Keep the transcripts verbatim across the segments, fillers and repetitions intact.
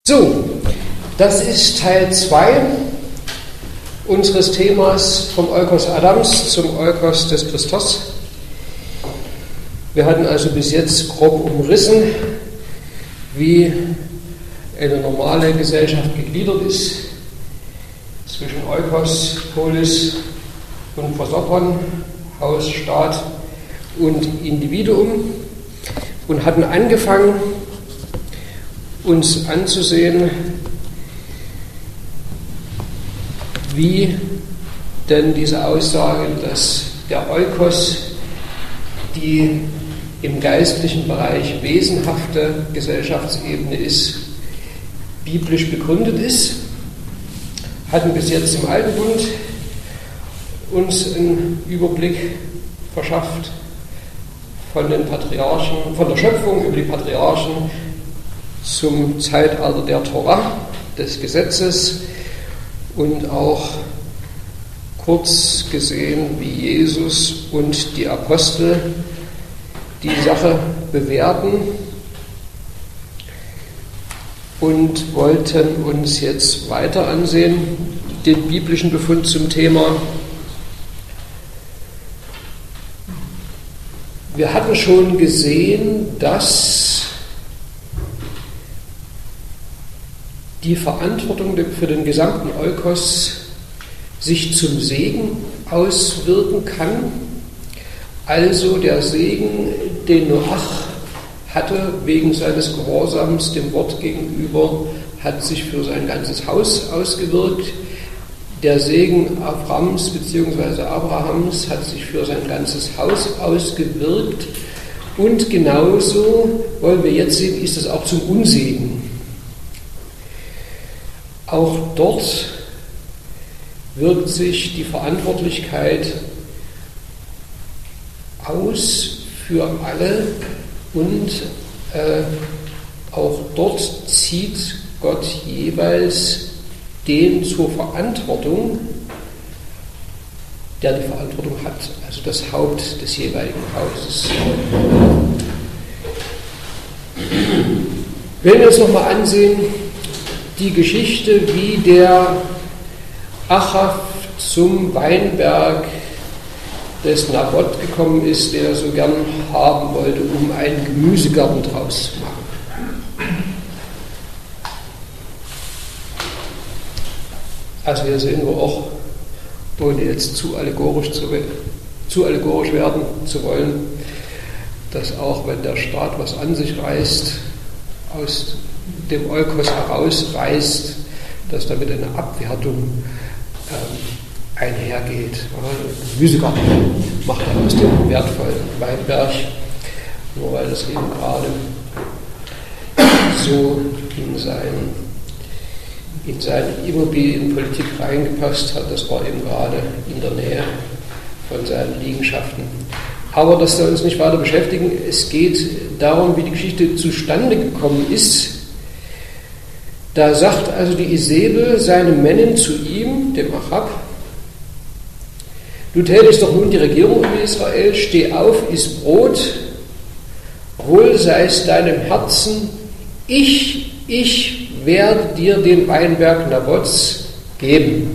So, das ist Teil zwei unseres Themas vom Oikos Adams zum Oikos des Christos. Wir hatten also bis jetzt grob umrissen, wie eine normale Gesellschaft gegliedert ist zwischen Oikos, Polis und Prosopon, Haus, Staat und Individuum, und hatten angefangen, uns anzusehen, wie denn diese Aussage, dass der Oikos die im geistlichen Bereich wesenhafte Gesellschaftsebene ist, biblisch begründet ist. Hatten bis jetzt im Alten Bund uns einen Überblick verschafft von den Patriarchen, von der Schöpfung über die Patriarchen zum Zeitalter der Tora, des Gesetzes, und auch kurz gesehen, wie Jesus und die Apostel die Sache bewerten, und wollten uns jetzt weiter ansehen, den biblischen Befund zum Thema. Wir hatten schon gesehen, dass die Verantwortung für den gesamten Oikos sich zum Segen auswirken kann. Also der Segen, den Noach hatte wegen seines Gehorsams dem Wort gegenüber, hat sich für sein ganzes Haus ausgewirkt. Der Segen Abrahams bzw. Abrahams hat sich für sein ganzes Haus ausgewirkt. Und genauso, wollen wir jetzt sehen, ist es auch zum Unsegen. Auch dort wirkt sich die Verantwortlichkeit aus für alle, und äh, auch dort zieht Gott jeweils den zur Verantwortung, der die Verantwortung hat, also das Haupt des jeweiligen Hauses. Wir werden uns nochmal ansehen, die Geschichte, wie der Achav zum Weinberg des Nabot gekommen ist, der so gern haben wollte, um einen Gemüsegarten draus zu machen. Also hier sehen wir auch, ohne jetzt zu allegorisch, zu, zu allegorisch werden zu wollen, dass auch wenn der Staat was an sich reißt, aus dem Oikos herausreißt, dass damit eine Abwertung ähm, einhergeht. Ein Gemüsegarten macht er aus dem wertvollen Weinberg, nur weil das eben gerade so in, sein, in seine Immobilienpolitik reingepasst hat. Das war eben gerade in der Nähe von seinen Liegenschaften. Aber das soll uns nicht weiter beschäftigen. Es geht darum, wie die Geschichte zustande gekommen ist. Da sagt also die Isabel seinem Männin zu ihm, dem Achab: Du tätigst doch nun die Regierung über Israel, steh auf, iss Brot, wohl sei es deinem Herzen, ich, ich werde dir den Weinberg Nabots geben.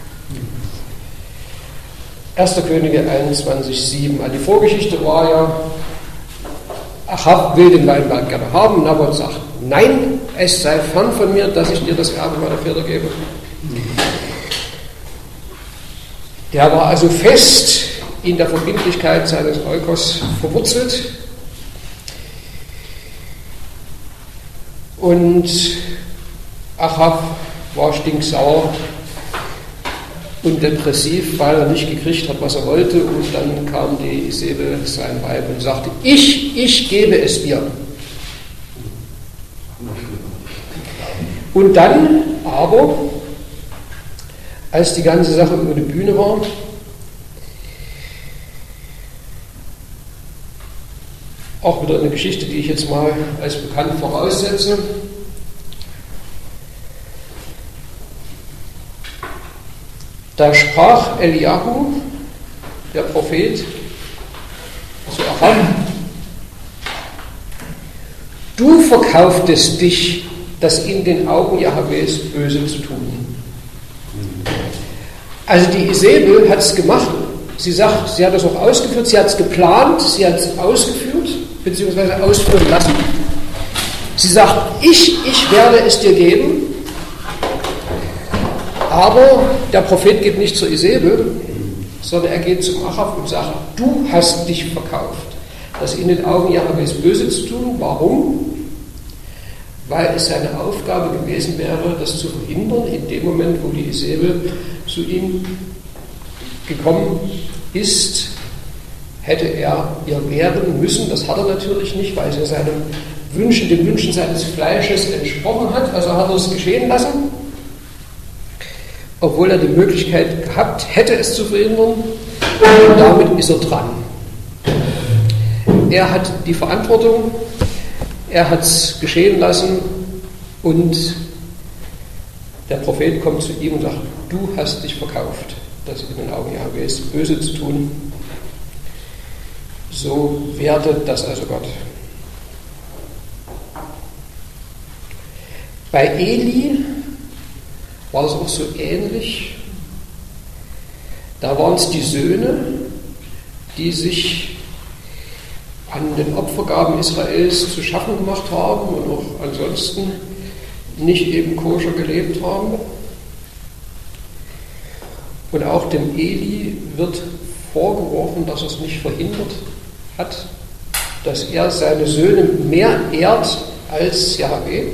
erster Könige einundzwanzig, sieben. Die Vorgeschichte war ja, Achab will den Weinberg gerne haben, Nabot sagt, nein, es sei fern von mir, dass ich dir das Erbe meiner Väter gebe. Der war also fest in der Verbindlichkeit seines Oikos verwurzelt, und Achab war stinksauer und depressiv, weil er nicht gekriegt hat, was er wollte, und dann kam die Isabel, sein Weib, und sagte, ich, ich gebe es dir. Und dann aber, als die ganze Sache über die Bühne war, auch wieder eine Geschichte, die ich jetzt mal als bekannt voraussetze, da sprach Eliahu, der Prophet, zu Achab: Du verkauftest dich das in den Augen Jahwes böse zu tun. Also die Isabel hat es gemacht. Sie sagt, sie hat es auch ausgeführt, sie hat es geplant, sie hat es ausgeführt, beziehungsweise ausführen lassen. Sie sagt, ich, ich werde es dir geben, aber der Prophet geht nicht zur Isabel, sondern er geht zum Achav und sagt, du hast dich verkauft. Das in den Augen Jahwes böse zu tun. Warum? Weil es seine Aufgabe gewesen wäre, das zu verhindern, in dem Moment, wo die Isabel zu ihm gekommen ist, hätte er ihr wehren müssen. Das hat er natürlich nicht, weil er seinen Wünschen, den Wünschen seines Fleisches entsprochen hat. Also hat er es geschehen lassen, obwohl er die Möglichkeit gehabt hätte, es zu verhindern. Und damit ist er dran. Er hat die Verantwortung, er hat es geschehen lassen und der Prophet kommt zu ihm und sagt, du hast dich verkauft, das in den Augen Jahwes böse zu tun. So wertet das also Gott. Bei Eli war es auch so ähnlich. Da waren es die Söhne, die sich an den Opfergaben Israels zu schaffen gemacht haben und auch ansonsten nicht eben koscher gelebt haben. Und auch dem Eli wird vorgeworfen, dass er es nicht verhindert hat, dass er seine Söhne mehr ehrt als Jahwe.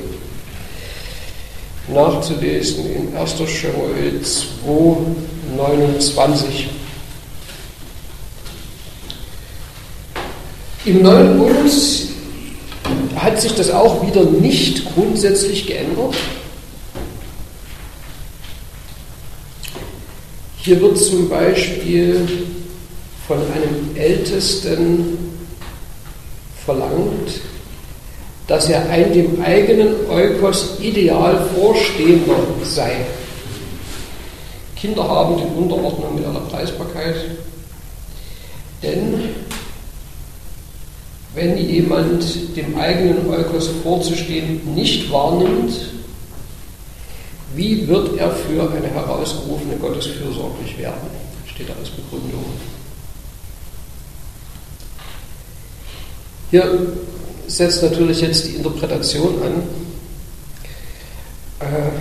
Nachzulesen in erster Samuel zwei, neunundzwanzig. Im Neuen Bund hat sich das auch wieder nicht grundsätzlich geändert. Hier wird zum Beispiel von einem Ältesten verlangt, dass er ein dem eigenen Oikos ideal Vorstehender sei. Kinder haben die Unterordnung mit aller Preisbarkeit, denn wenn jemand dem eigenen Oikos vorzustehen nicht wahrnimmt, wie wird er für eine herausgerufene Gottesfürsorglich werden? Steht da als Begründung. Hier setzt natürlich jetzt die Interpretation an. Äh,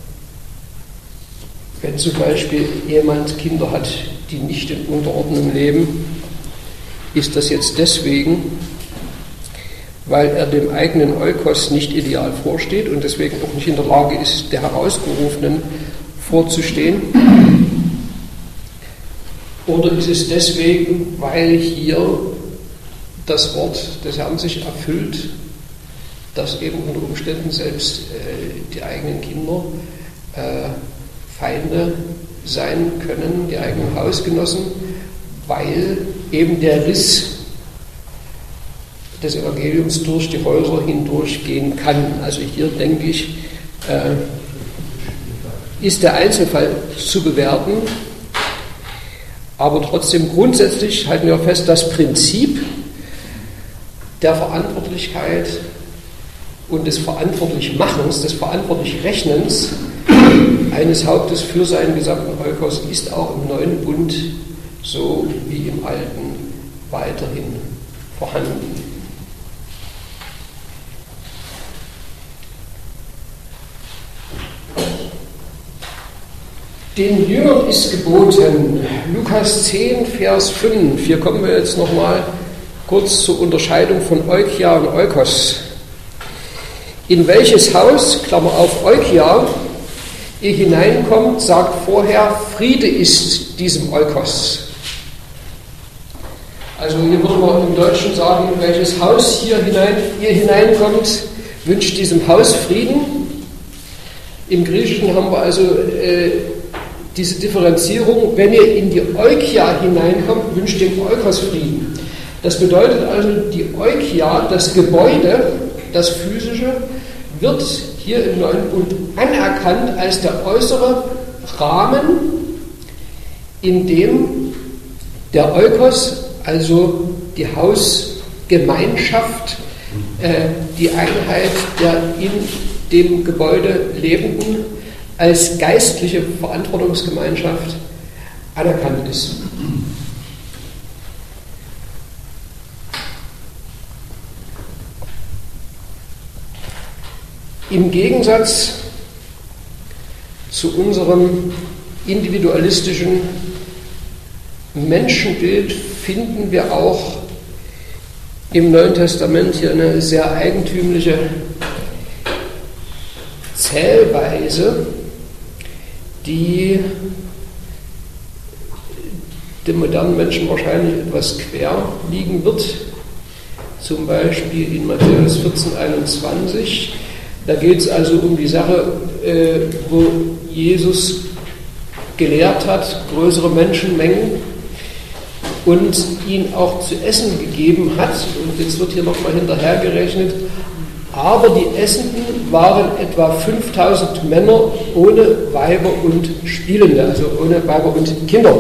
wenn zum Beispiel jemand Kinder hat, die nicht in Unterordnung leben, ist das jetzt deswegen, weil er dem eigenen Oikos nicht ideal vorsteht und deswegen auch nicht in der Lage ist, der Herausgerufenen vorzustehen? Oder ist es deswegen, weil hier das Wort des Herrn sich erfüllt, dass eben unter Umständen selbst äh, die eigenen Kinder äh, Feinde sein können, die eigenen Hausgenossen, weil eben der Riss des Evangeliums durch die Häuser hindurchgehen kann. Also hier denke ich, äh, ist der Einzelfall zu bewerten, aber trotzdem grundsätzlich halten wir fest, das Prinzip der Verantwortlichkeit und des Verantwortlichmachens, des Verantwortlichrechnens eines Hauptes für seinen gesamten Oikos ist auch im neuen Bund so wie im alten weiterhin vorhanden. Den Jüngern ist geboten, Lukas zehn, Vers fünf, hier kommen wir jetzt nochmal kurz zur Unterscheidung von Eukia und Oikos. In welches Haus, Klammer auf Eukia, ihr hineinkommt, sagt vorher, Friede ist diesem Oikos. Also hier würde man im Deutschen sagen, in welches Haus hier hinein, ihr hineinkommt, wünscht diesem Haus Frieden. Im Griechischen haben wir also äh, diese Differenzierung, wenn ihr in die Eukia hineinkommt, wünscht dem Oikos Frieden. Das bedeutet also, die Eukia, das Gebäude, das physische, wird hier im Neuen Bund anerkannt als der äußere Rahmen, in dem der Oikos, also die Hausgemeinschaft, äh, die Einheit der in dem Gebäude Lebenden als geistliche Verantwortungsgemeinschaft anerkannt ist. Im Gegensatz zu unserem individualistischen Menschenbild finden wir auch im Neuen Testament hier eine sehr eigentümliche Zählweise, die dem modernen Menschen wahrscheinlich etwas quer liegen wird. Zum Beispiel in Matthäus vierzehn, einundzwanzig. Da geht es also um die Sache, äh, wo Jesus gelehrt hat, größere Menschenmengen und ihnen auch zu essen gegeben hat. Und jetzt wird hier nochmal hinterhergerechnet, aber die Essenden waren etwa fünftausend Männer ohne Weiber und Spielende, also ohne Weiber und Kinder.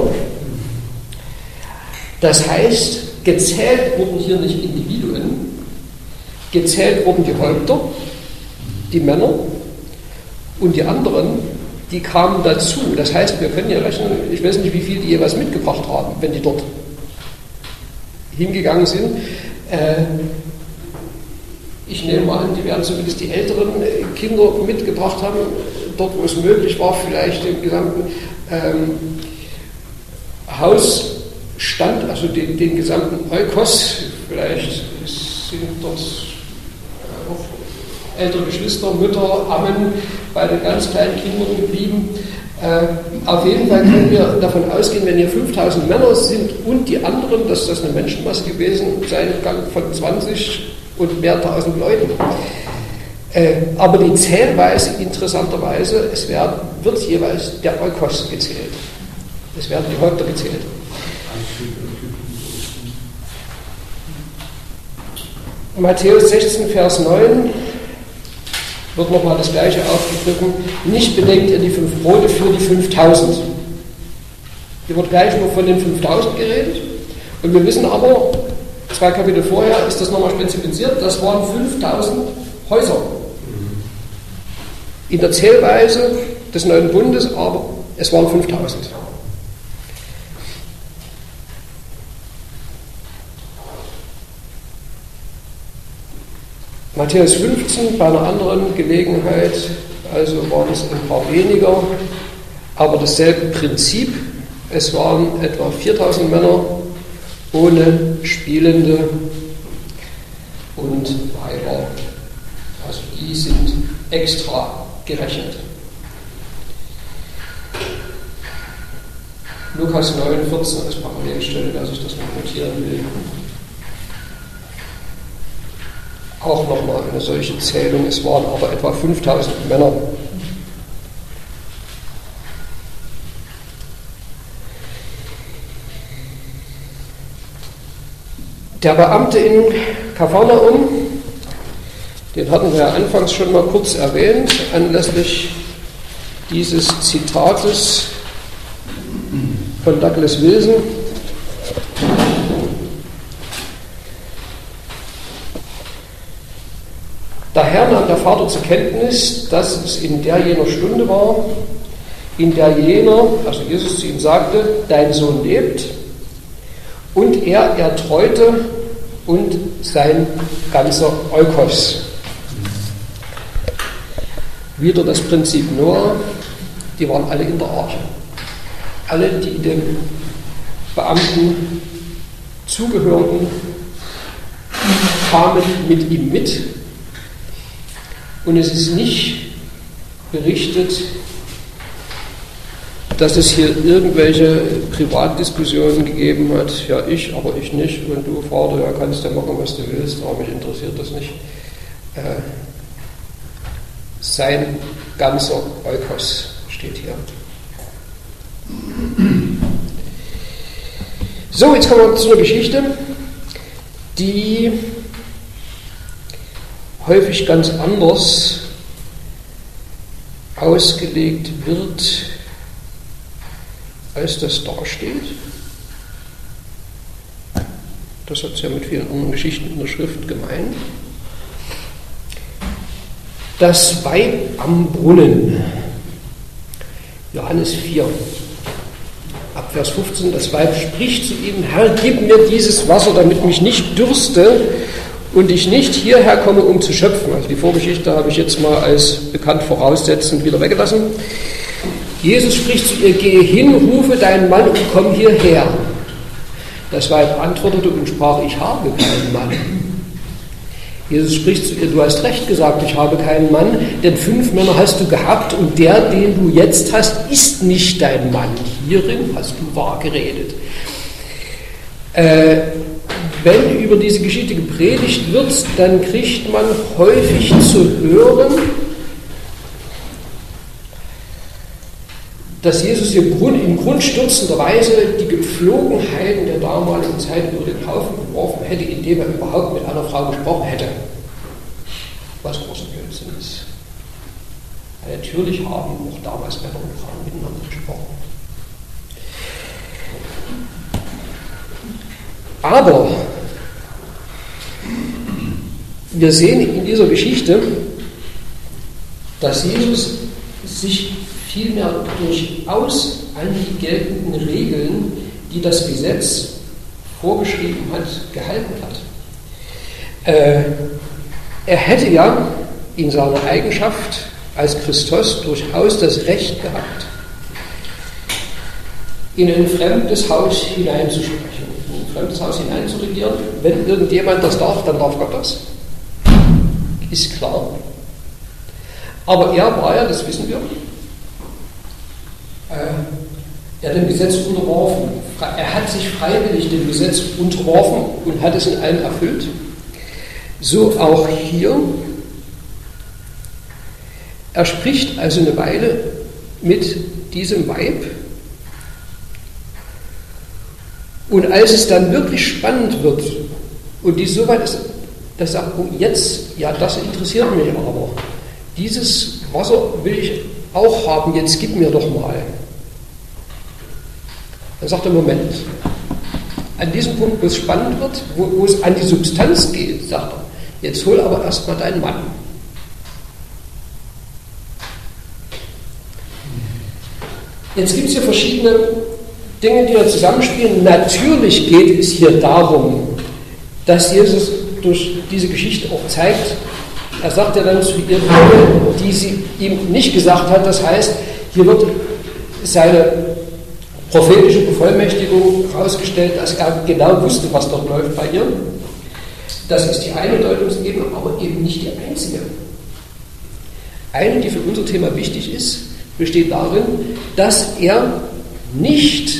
Das heißt, gezählt wurden hier nicht Individuen, gezählt wurden die Häupter, die Männer, und die anderen, die kamen dazu. Das heißt, wir können ja rechnen, ich weiß nicht, wie viel die jeweils mitgebracht haben, wenn die dort hingegangen sind. Äh, ich nehme mal an, die werden zumindest die älteren Kinder mitgebracht haben, dort wo es möglich war, vielleicht den gesamten ähm, Hausstand, also den, den gesamten Oikos, vielleicht sind dort auch ältere Geschwister, Mütter, Ammen bei den ganz kleinen Kindern geblieben. Äh, auf jeden Fall können wir davon ausgehen, wenn hier fünftausend Männer sind und die anderen, dass das eine Menschenmasse gewesen sein kann von zwanzig und mehr tausend Leuten. Äh, aber die Zählweise, interessanterweise, es werden, wird jeweils der Oikos gezählt. Es werden die Häupter gezählt. Matthäus sechzehn, Vers neun wird nochmal das Gleiche aufgegriffen. Nicht bedenkt ihr die fünf Brote für die fünftausend. Hier wird gleich nur von den fünftausend geredet. Und wir wissen aber, zwei Kapitel vorher ist das nochmal spezifiziert, das waren fünftausend Häuser. In der Zählweise des Neuen Bundes, aber es waren fünftausend. Matthäus fünfzehn, bei einer anderen Gelegenheit, also waren es ein paar weniger, aber dasselbe Prinzip. Es waren etwa viertausend Männer ohne Spielende und Weiber. Also die sind extra gerechnet. Lukas neun, vierzehn als Parallelstelle, wer sich das mal notieren will. Auch nochmal eine solche Zählung. Es waren aber etwa fünftausend Männer. Der Beamte in Kapharnaum, den hatten wir ja anfangs schon mal kurz erwähnt, anlässlich dieses Zitates von Douglas Wilson. Daher nahm der Vater zur Kenntnis, dass es in der jener Stunde war, in der jener, also Jesus zu ihm sagte, dein Sohn lebt, und er ertreute und sein ganzer Oikos. Wieder das Prinzip Noah, die waren alle in der Arche. Alle, die dem Beamten zugehörten, kamen mit ihm mit. Und es ist nicht berichtet, dass es hier irgendwelche Privatdiskussionen gegeben hat. Ja, ich, aber ich nicht. Und du, Vater, ja, kannst ja machen, was du willst, aber mich interessiert das nicht. Äh, sein ganzer Oikos steht hier. So, jetzt kommen wir zu einer Geschichte, die häufig ganz anders ausgelegt wird, als das dasteht. Das hat es ja mit vielen anderen Geschichten in der Schrift gemein. Das Weib am Brunnen. Johannes vier, ab Vers fünfzehn. Das Weib spricht zu ihm: Herr, gib mir dieses Wasser, damit mich nicht dürste und ich nicht hierher komme, um zu schöpfen. Also die Vorgeschichte habe ich jetzt mal als bekannt voraussetzend wieder weggelassen. Jesus spricht zu ihr: Gehe hin, rufe deinen Mann und komm hierher. Das Weib antwortete und sprach: Ich habe keinen Mann. Jesus spricht zu ihr: Du hast recht gesagt, ich habe keinen Mann, denn fünf Männer hast du gehabt und der, den du jetzt hast, ist nicht dein Mann. Hierin hast du wahr geredet. Äh, wenn über diese Geschichte gepredigt wird, dann kriegt man häufig zu hören, dass Jesus hier in grundstürzender Weise die Gepflogenheiten der damaligen Zeit über den Haufen geworfen hätte, indem er überhaupt mit einer Frau gesprochen hätte. Was großer Blödsinn ist. Ja, natürlich haben auch damals Männer und Frauen miteinander gesprochen. Aber wir sehen in dieser Geschichte, dass Jesus sich vielmehr durchaus an die geltenden Regeln, die das Gesetz vorgeschrieben hat, gehalten hat. Äh, er hätte ja in seiner Eigenschaft als Christus durchaus das Recht gehabt, in ein fremdes Haus hineinzusprechen, in ein fremdes Haus hineinzuregieren. Wenn irgendjemand das darf, dann darf Gott das. Ist klar. Aber er war ja, das wissen wir, er hat dem Gesetz unterworfen. Er hat sich freiwillig dem Gesetz unterworfen und hat es in allem erfüllt. So auch hier. Er spricht also eine Weile mit diesem Weib. Und als es dann wirklich spannend wird und die so weit ist, dass er sagt, oh, jetzt, ja, das interessiert mich aber. Dieses Wasser will ich auch haben, jetzt gib mir doch mal. Dann sagt er: Moment, an diesem Punkt, wo es spannend wird, wo, wo es an die Substanz geht, sagt er, jetzt hol aber erstmal deinen Mann. Jetzt gibt es hier verschiedene Dinge, die da zusammenspielen. Natürlich geht es hier darum, dass Jesus durch diese Geschichte auch zeigt, er sagt ja dann zu ihr Dinge, die sie ihm nicht gesagt hat. Das heißt, hier wird seine prophetische Bevollmächtigung herausgestellt, dass er genau wusste, was dort läuft bei ihr. Das ist die eine Deutungsebene, aber eben nicht die einzige. Eine, die für unser Thema wichtig ist, besteht darin, dass er nicht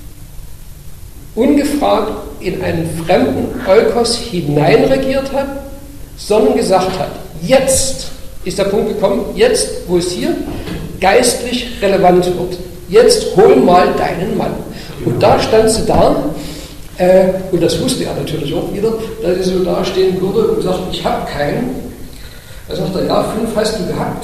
ungefragt in einen fremden Eukos hineinregiert hat, sondern gesagt hat: Jetzt ist der Punkt gekommen, jetzt, wo es hier geistlich relevant wird. Jetzt hol mal deinen Mann. Und da stand sie da, äh, und das wusste er natürlich auch wieder, dass sie so dastehen würde und sagt: Ich habe keinen. Da sagt er: Ja, fünf hast du gehabt.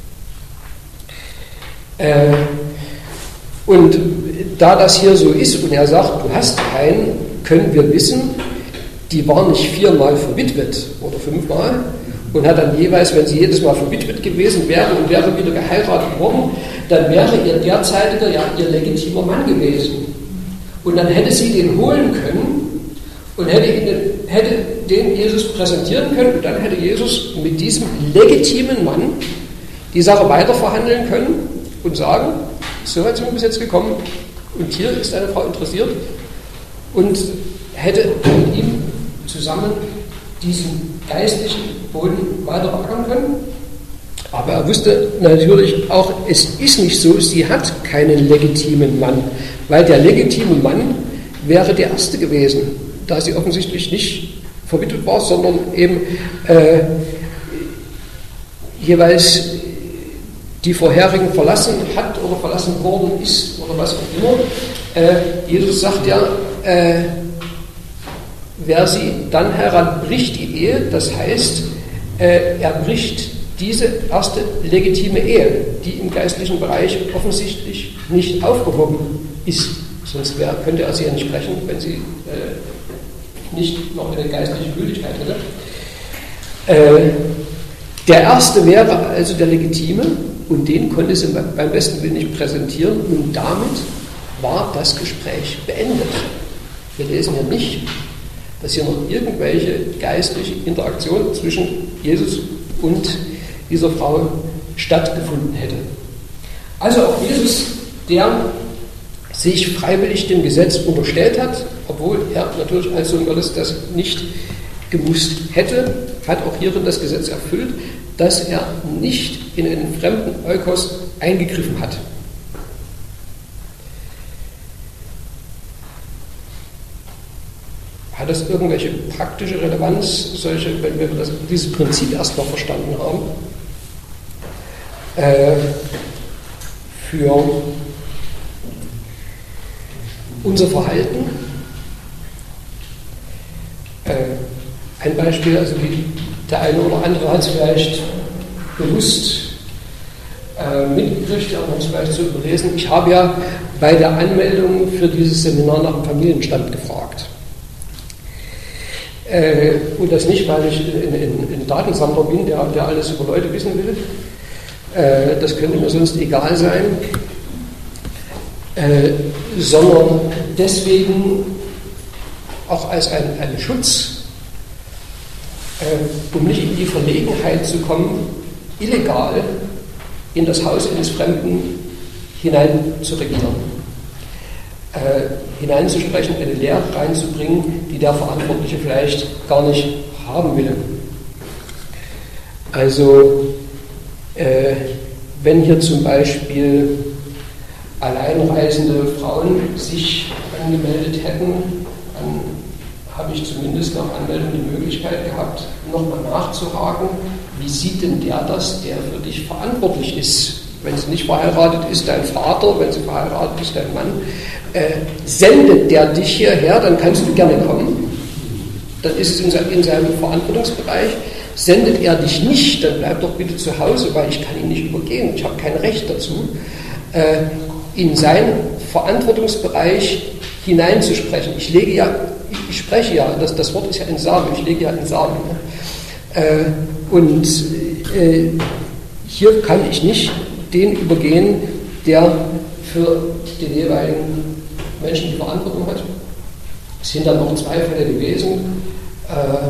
Äh, und da das hier so ist und er sagt, du hast keinen, können wir wissen, die war nicht viermal verwitwet oder fünfmal und hat dann jeweils, wenn sie jedes Mal verwitwet gewesen wäre und wäre wieder geheiratet worden, dann wäre ihr derzeitiger, ja, ihr legitimer Mann gewesen. Und dann hätte sie den holen können und hätte, ihn, hätte den Jesus präsentieren können und dann hätte Jesus mit diesem legitimen Mann die Sache weiterverhandeln können und sagen: So weit sind wir bis jetzt gekommen und hier ist eine Frau interessiert, und hätte mit ihm zusammen diesen geistlichen Boden weiter beackern können. Aber er wusste natürlich auch, es ist nicht so, sie hat keinen legitimen Mann, weil der legitime Mann wäre der erste gewesen, da sie offensichtlich nicht verwitwet war, sondern eben äh, jeweils die vorherigen verlassen hat oder verlassen worden ist oder was auch immer. Äh, Jesus sagt ja, äh, wer sie dann heran bricht, die Ehe, das heißt, äh, er bricht diese erste legitime Ehe, die im geistlichen Bereich offensichtlich nicht aufgehoben ist. Sonst wär, könnte er sie ja nicht brechen, wenn sie äh, nicht noch eine geistliche Gültigkeit hätte. Äh, Der erste wäre also der legitime und den konnte sie beim besten Willen nicht präsentieren und damit war das Gespräch beendet. Wir lesen ja nicht, dass hier noch irgendwelche geistliche Interaktion zwischen Jesus und dieser Frau stattgefunden hätte. Also auch Jesus, der sich freiwillig dem Gesetz unterstellt hat, obwohl er natürlich als Sohn Gottes das nicht gemusst hätte, hat auch hierin das Gesetz erfüllt, dass er nicht in einen fremden Eukos eingegriffen hat. Hat das irgendwelche praktische Relevanz, solche, wenn wir das, dieses Prinzip erstmal verstanden haben, äh, für unser Verhalten? Äh, ein Beispiel, also wie der eine oder andere hat es vielleicht bewusst äh, mitgekriegt, aber hat es vielleicht so überlesen. Ich habe ja bei der Anmeldung für dieses Seminar nach dem Familienstand gefragt. Äh, und das nicht, weil ich ein, ein, ein Datensammler bin, der, der alles über Leute wissen will. Äh, das könnte mir sonst egal sein. Äh, sondern deswegen auch als ein, ein Schutz, äh, um nicht in die Verlegenheit zu kommen, illegal in das Haus eines Fremden hinein zu regieren, äh, hineinzusprechen, eine Lehre reinzubringen, die der Verantwortliche vielleicht gar nicht haben will. Also äh, wenn hier zum Beispiel alleinreisende Frauen sich angemeldet hätten, dann habe ich zumindest nach Anmeldung die Möglichkeit gehabt, nochmal nachzuhaken, wie sieht denn der das, der für dich verantwortlich ist? Wenn sie nicht verheiratet ist, dein Vater, wenn sie verheiratet ist, dein Mann, äh, sendet der dich hierher, dann kannst du gerne kommen, dann ist es in, se- in seinem Verantwortungsbereich. Sendet er dich nicht, dann bleib doch bitte zu Hause, weil ich kann ihn nicht übergehen, ich habe kein Recht dazu, äh, in seinen Verantwortungsbereich hineinzusprechen. Ich lege ja, ich spreche ja, das, das Wort ist ja in Samen, ich lege ja in Samen. Ne? Äh, und äh, hier kann ich nicht den übergehen, der für den jeweiligen Menschen die Verantwortung hat. Es sind dann auch zwei Fälle gewesen, äh,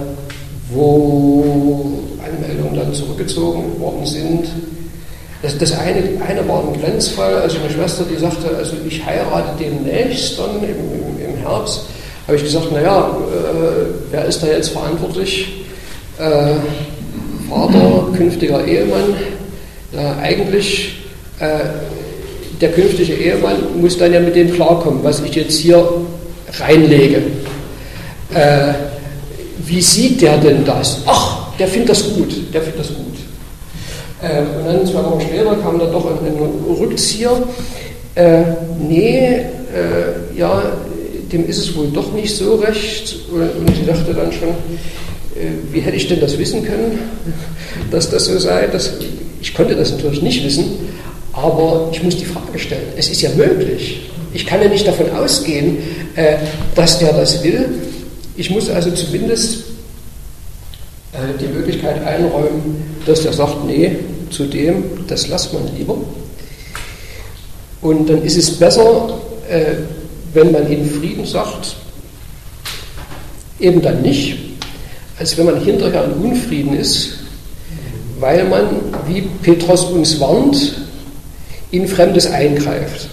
wo Anmeldungen dann zurückgezogen worden sind. Das, das eine, eine war ein Grenzfall, also eine Schwester, die sagte, also ich heirate demnächst dann im, im, im Herbst. Habe ich gesagt, naja, äh, wer ist da jetzt verantwortlich? Äh, Vater, künftiger Ehemann. Ja, eigentlich, äh, der künftige Ehemann muss dann ja mit dem klarkommen, was ich jetzt hier reinlege. Äh, wie sieht der denn das? Ach, der findet das gut, der findet das gut. Äh, und dann zwei Wochen später kam dann doch ein, ein Rückzieher. Äh, nee, äh, ja, dem ist es wohl doch nicht so recht. Und, und sie dachte dann schon, äh, wie hätte ich denn das wissen können, dass das so sei? Das, ich konnte das natürlich nicht wissen, aber ich muss die Frage stellen. Es ist ja möglich. Ich kann ja nicht davon ausgehen, äh, dass der das will. Ich muss also zumindest äh, die Möglichkeit einräumen, dass der sagt, nee, zu dem, das lasst man lieber. Und dann ist es besser, äh, wenn man in Frieden sagt, eben dann nicht, als wenn man hinterher in Unfrieden ist, weil man, wie Petrus uns warnt, in Fremdes eingreift.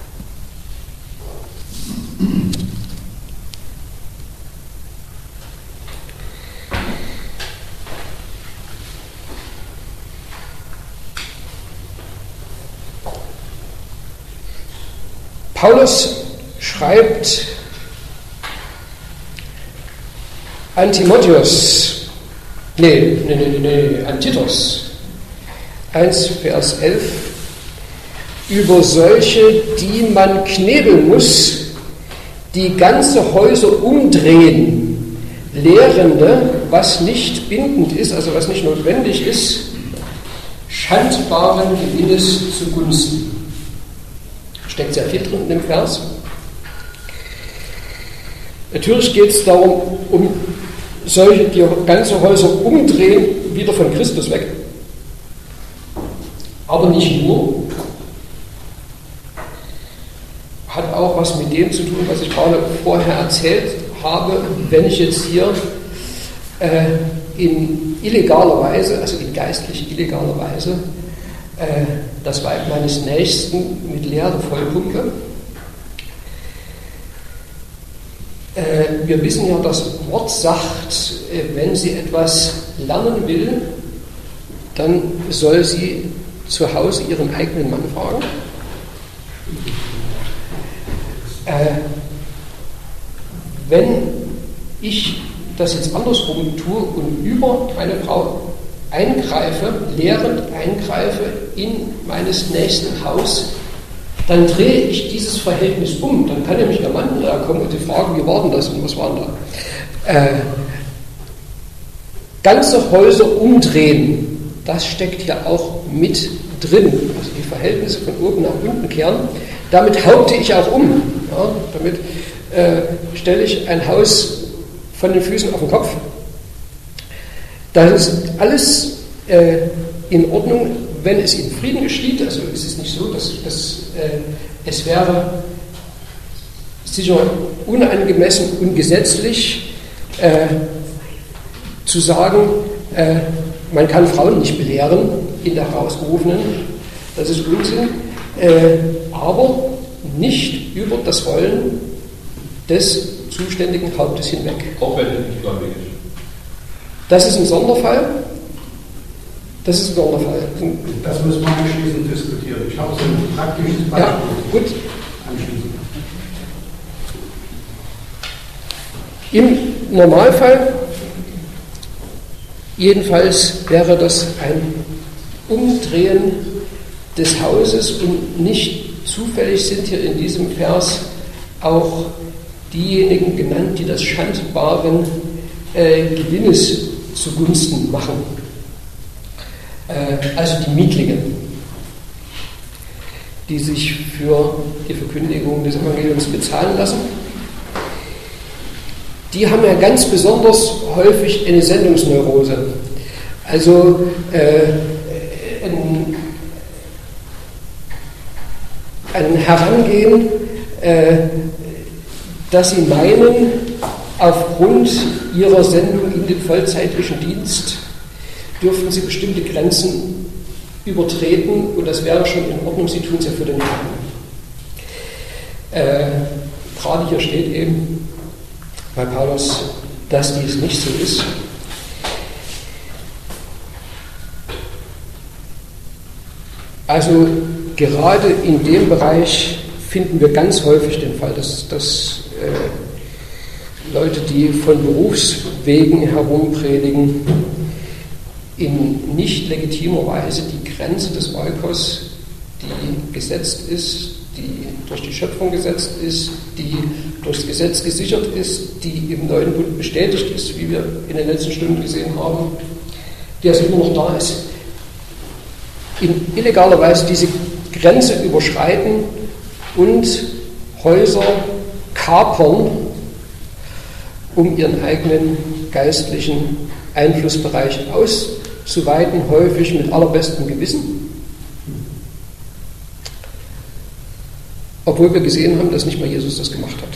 Paulus schreibt an Timotheus, nee, nee, nee, nee, an Titus, eins Vers elf, über solche, die man knebeln muss, die ganze Häuser umdrehen, Lehrende, was nicht bindend ist, also was nicht notwendig ist, schandbaren Gewinnes zugunsten. Steckt sehr viel drin in dem Vers. Natürlich geht es darum, um solche, die ganze Häuser umdrehen, wieder von Christus weg. Aber nicht nur, hat auch was mit dem zu tun, was ich gerade vorher erzählt habe. Wenn ich jetzt hier äh, in illegaler Weise, also in geistlich illegaler Weise, äh, das Weib meines Nächsten mit Leere vollpumpe. Äh, wir wissen ja, das Wort sagt, äh, wenn sie etwas lernen will, dann soll sie zu Hause ihren eigenen Mann fragen. Äh, wenn ich das jetzt andersrum tue und über eine Frau eingreife, lehrend eingreife in meines nächsten Haus, dann drehe ich dieses Verhältnis um. Dann kann nämlich der Mann kommen und die fragen, wie war denn das und was war denn da? Äh, ganze Häuser umdrehen, das steckt hier auch mit drin. Also die Verhältnisse von oben nach unten kehren. Damit haupte ich auch um. Ja, damit äh, stelle ich ein Haus von den Füßen auf den Kopf. Das ist alles äh, in Ordnung, wenn es in Frieden geschieht. Also es ist nicht so, dass, dass äh, es wäre sicher unangemessen und gesetzlich äh, zu sagen, äh, man kann Frauen nicht belehren in der Herausgerufenen. Das ist Unsinn. Äh, aber nicht über das Wollen des zuständigen Hauptes hinweg. Auch wenn er nicht gläubig ist. Das ist ein Sonderfall. Das ist ein Sonderfall. Das müssen wir anschließend diskutieren. Ich habe so ein praktisches Beispiel. Ja, gut. Anschließend. Im Normalfall jedenfalls wäre das ein Umdrehen des Hauses und nicht zufällig sind hier in diesem Vers auch diejenigen genannt, die das schandbaren äh, Gewinnes zugunsten machen. Äh, also die Mietlinge, die sich für die Verkündigung des Evangeliums bezahlen lassen. Die haben ja ganz besonders häufig eine Sendungsneurose. Also äh, ein, ein Herangehen, äh, dass sie meinen, aufgrund ihrer Sendung in den vollzeitlichen Dienst dürften sie bestimmte Grenzen übertreten und das wäre schon in Ordnung, sie tun es ja für den Herrn. Äh, gerade hier steht eben bei Paulus, dass dies nicht so ist. Also gerade in dem Bereich finden wir ganz häufig den Fall, dass, dass äh, Leute, die von Berufswegen herumpredigen, in nicht legitimer Weise die Grenze des Oikos, die gesetzt ist, die durch die Schöpfung gesetzt ist, die durchs Gesetz gesichert ist, die im Neuen Bund bestätigt ist, wie wir in den letzten Stunden gesehen haben, die also immer noch da ist, in illegaler Weise diese Grenze überschreiten und Häuser kapern, um ihren eigenen geistlichen Einflussbereich auszuweiten, häufig mit allerbestem Gewissen. Obwohl wir gesehen haben, dass nicht mal Jesus das gemacht hat.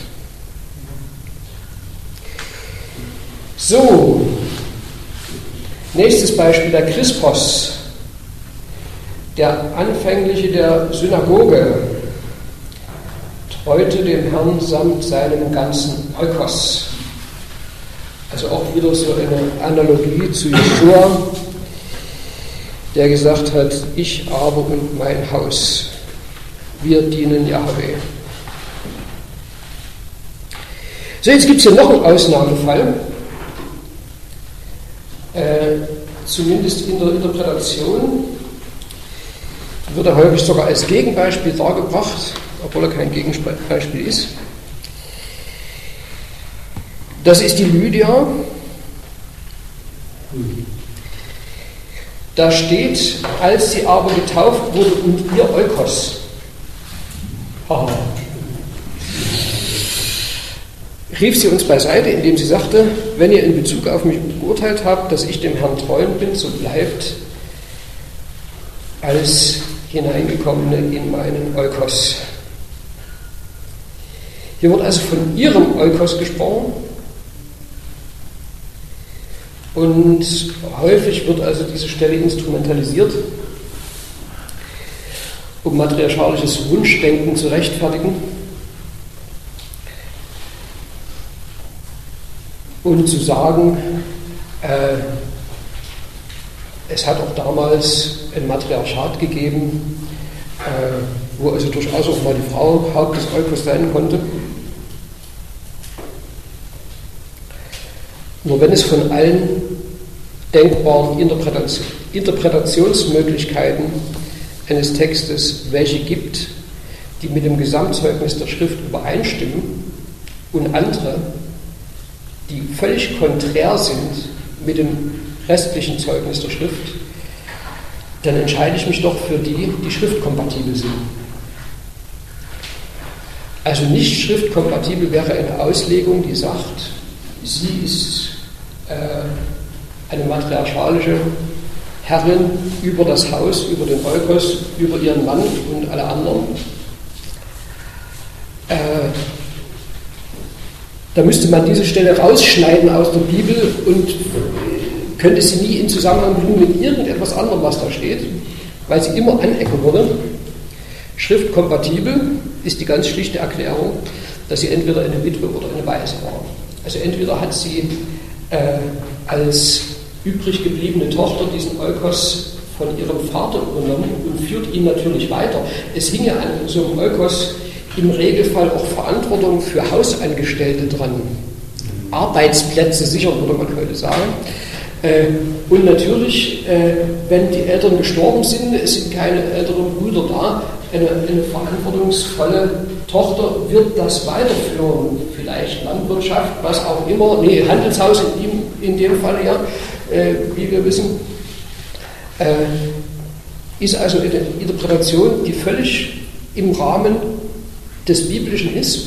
So, nächstes Beispiel, der Christos, der Anfängliche der Synagoge, treute dem Herrn samt seinem ganzen Oikos. Also auch wieder so eine Analogie zu Jeschua, der gesagt hat, ich aber und mein Haus, wir dienen Jahwe. So, jetzt gibt es hier noch einen Ausnahmefall, äh, zumindest in der Interpretation, wird er häufig sogar als Gegenbeispiel dargebracht, obwohl er kein Gegenbeispiel ist. Das ist die Lydia. Da steht, als sie aber getauft wurde und ihr Oikos. Haha. Rief sie uns beiseite, indem sie sagte, wenn ihr in Bezug auf mich beurteilt habt, dass ich dem Herrn treu bin, so bleibt als Hineingekommene in meinen Oikos. Hier wird also von ihrem Oikos gesprochen und häufig wird also diese Stelle instrumentalisiert, um matriarchalisches Wunschdenken zu rechtfertigen und zu sagen, äh, es hat auch damals ein Matriarchat gegeben, äh, wo also durchaus auch mal die Frau Haupt des Oikos sein konnte. Nur wenn es von allen denkbaren Interpretation, Interpretationsmöglichkeiten eines Textes welche gibt, die mit dem Gesamtzeugnis der Schrift übereinstimmen und andere, die völlig konträr sind mit dem restlichen Zeugnis der Schrift, dann entscheide ich mich doch für die, die schriftkompatibel sind. Also nicht schriftkompatibel wäre eine Auslegung, die sagt, sie ist äh, eine matriarchalische Herrin über das Haus, über den Oikos, über ihren Mann und alle anderen. Äh, da müsste man diese Stelle rausschneiden aus der Bibel und könnte sie nie in Zusammenhang bringen mit irgendetwas anderem, was da steht, weil sie immer anecken würde. Schriftkompatibel ist die ganz schlichte Erklärung, dass sie entweder eine Witwe oder eine Waise war. Also entweder hat sie äh, als übrig gebliebene Tochter diesen Oikos von ihrem Vater übernommen und führt ihn natürlich weiter. Es hing ja an so einem Oikos im Regelfall auch Verantwortung für Hausangestellte dran. Arbeitsplätze sichern, würde man heute sagen. Äh, und natürlich, äh, wenn die Eltern gestorben sind, es sind keine älteren Brüder da, eine, eine verantwortungsvolle Tochter wird das weiterführen. Vielleicht Landwirtschaft, was auch immer, nee, Handelshaus in dem, in dem Fall ja, äh, wie wir wissen, äh, ist also eine Interpretation, die völlig im Rahmen des Biblischen ist.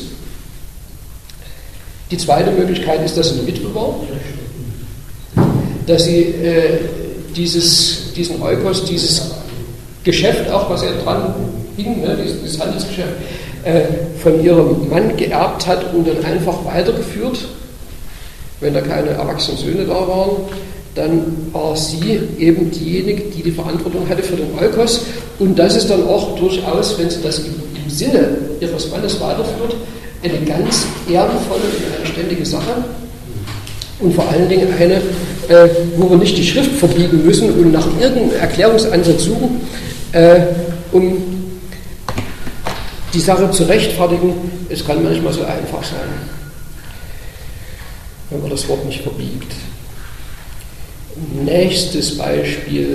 Die zweite Möglichkeit ist, dass sie eine Witwe war, dass sie äh, dieses, diesen Oikos, dieses Geschäft auch, was er dran hing, ne, dieses, dieses Handelsgeschäft, äh, von ihrem Mann geerbt hat und dann einfach weitergeführt. Wenn da keine erwachsenen Söhne da waren, dann war sie eben diejenige, die die Verantwortung hatte für den Oikos. Und das ist dann auch durchaus, wenn sie das im, im Sinne ihres Mannes weiterführt, eine ganz ehrenvolle und anständige Sache. Und vor allen Dingen eine, äh, wo wir nicht die Schrift verbiegen müssen und nach irgendeinem Erklärungsansatz suchen, äh, um die Sache zu rechtfertigen. Es kann manchmal so einfach sein, wenn man das Wort nicht verbiegt. Nächstes Beispiel,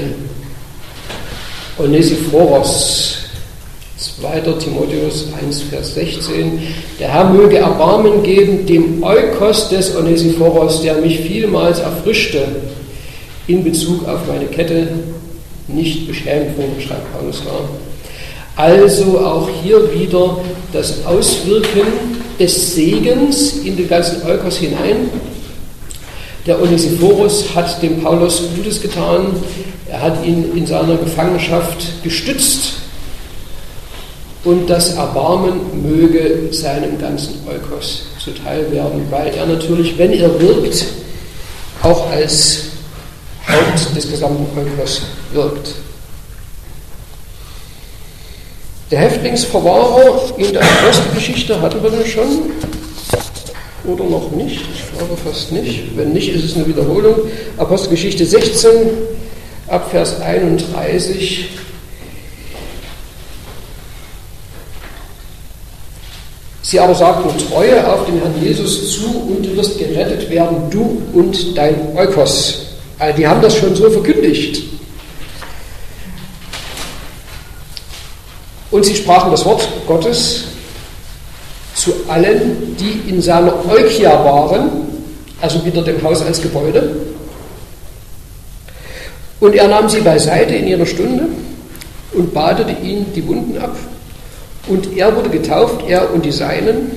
Onesiphorus, zweiter Timotheus eins, Vers sechzehn. Der Herr möge Erbarmen geben dem Oikos des Onesiphorus, der mich vielmals erfrischte, in Bezug auf meine Kette, nicht beschämt wurde, schreibt Paulus da. Also auch hier wieder das Auswirken des Segens in den ganzen Oikos hinein. Der Onesiphorus hat dem Paulus Gutes getan, er hat ihn in seiner Gefangenschaft gestützt und das Erbarmen möge seinem ganzen Oikos zuteil werden, weil er natürlich, wenn er wirkt, auch als Haupt des gesamten Oikos wirkt. Der Häftlingsverwahrer in der Apostelgeschichte hatten wir den schon oder noch nicht? Ich glaube fast nicht. Wenn nicht, ist es eine Wiederholung. Apostelgeschichte sechzehn, ab Vers einunddreißig. Sie aber sagten Treue auf den Herrn Jesus zu und du wirst gerettet werden, du und dein Oikos. Also die haben das schon so verkündigt. Und sie sprachen das Wort Gottes zu allen, die in seiner Eukia waren, also wieder dem Haus als Gebäude. Und er nahm sie beiseite in ihrer Stunde und badete ihnen die Wunden ab. Und er wurde getauft, er und die Seinen,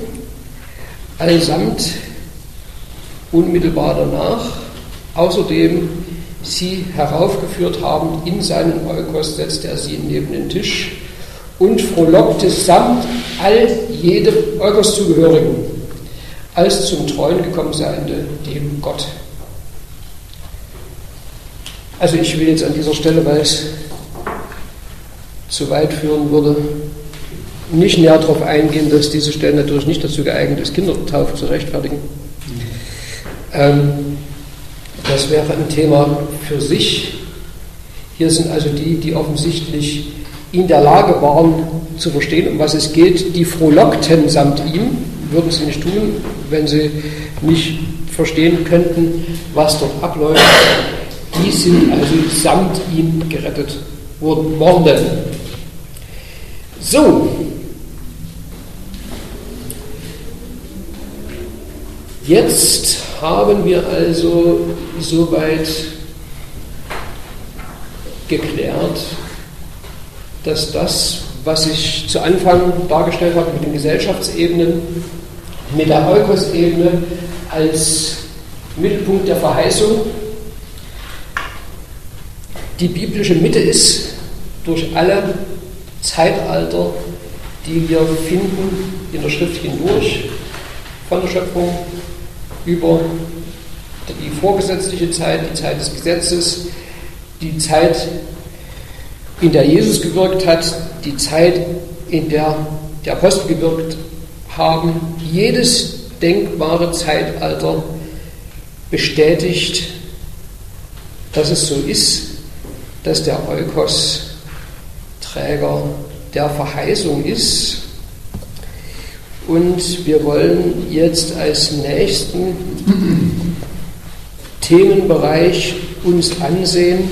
allesamt unmittelbar danach. Außerdem sie heraufgeführt haben in seinen Eukos, setzte er sie neben den Tisch und frohlockte samt all jedem Eukos-Zugehörigen, als zum Treuen gekommen seiende dem Gott. Also ich will jetzt an dieser Stelle, weil es zu weit führen würde, nicht näher darauf eingehen, dass diese Stelle natürlich nicht dazu geeignet ist, Kindertaufe zu rechtfertigen. Ähm, das wäre ein Thema für sich. Hier sind also die, die offensichtlich in der Lage waren zu verstehen, um was es geht, die frohlockten samt ihm, würden sie nicht tun, wenn sie nicht verstehen könnten, was dort abläuft. Die sind also samt ihm gerettet worden. So. Jetzt haben wir also soweit geklärt, dass das, was ich zu Anfang dargestellt habe mit den Gesellschaftsebenen, mit der Eukos-Ebene als Mittelpunkt der Verheißung, die biblische Mitte ist durch alle Zeitalter, die wir finden in der Schrift hindurch, von der Schöpfung über die vorgesetzliche Zeit, die Zeit des Gesetzes, die Zeit, in der Jesus gewirkt hat, die Zeit, in der die Apostel gewirkt haben. Jedes denkbare Zeitalter bestätigt, dass es so ist, dass der Eukos Träger der Verheißung ist. Und wir wollen jetzt als nächsten Themenbereich uns ansehen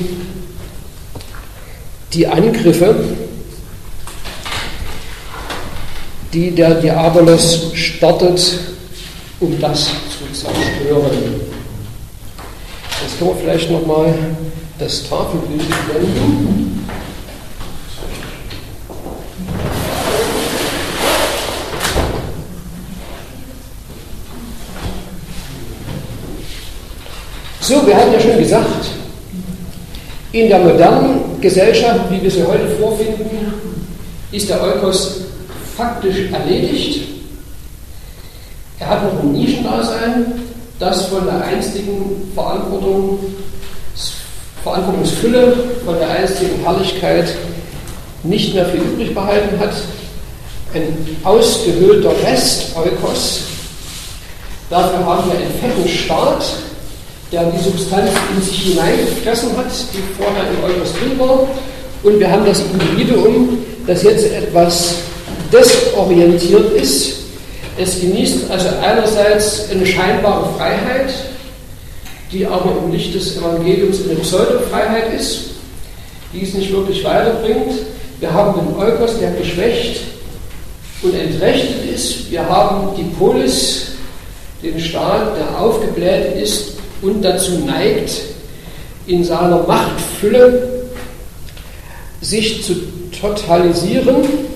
die Angriffe, die der Diabolos startet, um das zu zerstören. Jetzt können wir vielleicht nochmal das Tafelbild blenden. So, wir hatten ja schon gesagt, in der modernen Gesellschaft, wie wir sie heute vorfinden, ist der Eukos faktisch erledigt. Er hat noch ein Nischendasein, das von der einstigen Verantwortung, Verantwortungsfülle, von der einstigen Herrlichkeit nicht mehr viel übrig behalten hat. Ein ausgehöhlter Rest-Eukos. Dafür haben wir einen fetten Staat, der die Substanz in sich hineingefressen hat, die vorher im Eukos drin war. Und wir haben das Individuum, das jetzt etwas desorientiert ist. Es genießt also einerseits eine scheinbare Freiheit, die aber im Licht des Evangeliums eine Pseudofreiheit ist, die es nicht wirklich weiterbringt. Wir haben den Eukos, der geschwächt und entrechtet ist. Wir haben die Polis, den Staat, der aufgebläht ist und dazu neigt, in seiner Machtfülle sich zu totalisieren.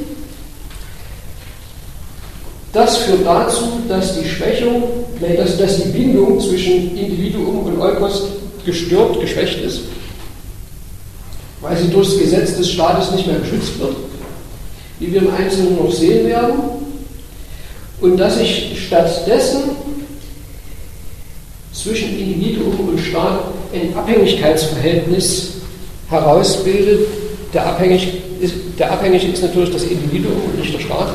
Das führt dazu, dass die Schwächung, dass, dass die Bindung zwischen Individuum und Eukos gestört, geschwächt ist, weil sie durch das Gesetz des Staates nicht mehr geschützt wird, wie wir im Einzelnen noch sehen werden, und dass sich stattdessen zwischen Individuum und Staat ein Abhängigkeitsverhältnis herausbildet. Der abhängig ist, der abhängig ist natürlich das Individuum und nicht der Staat.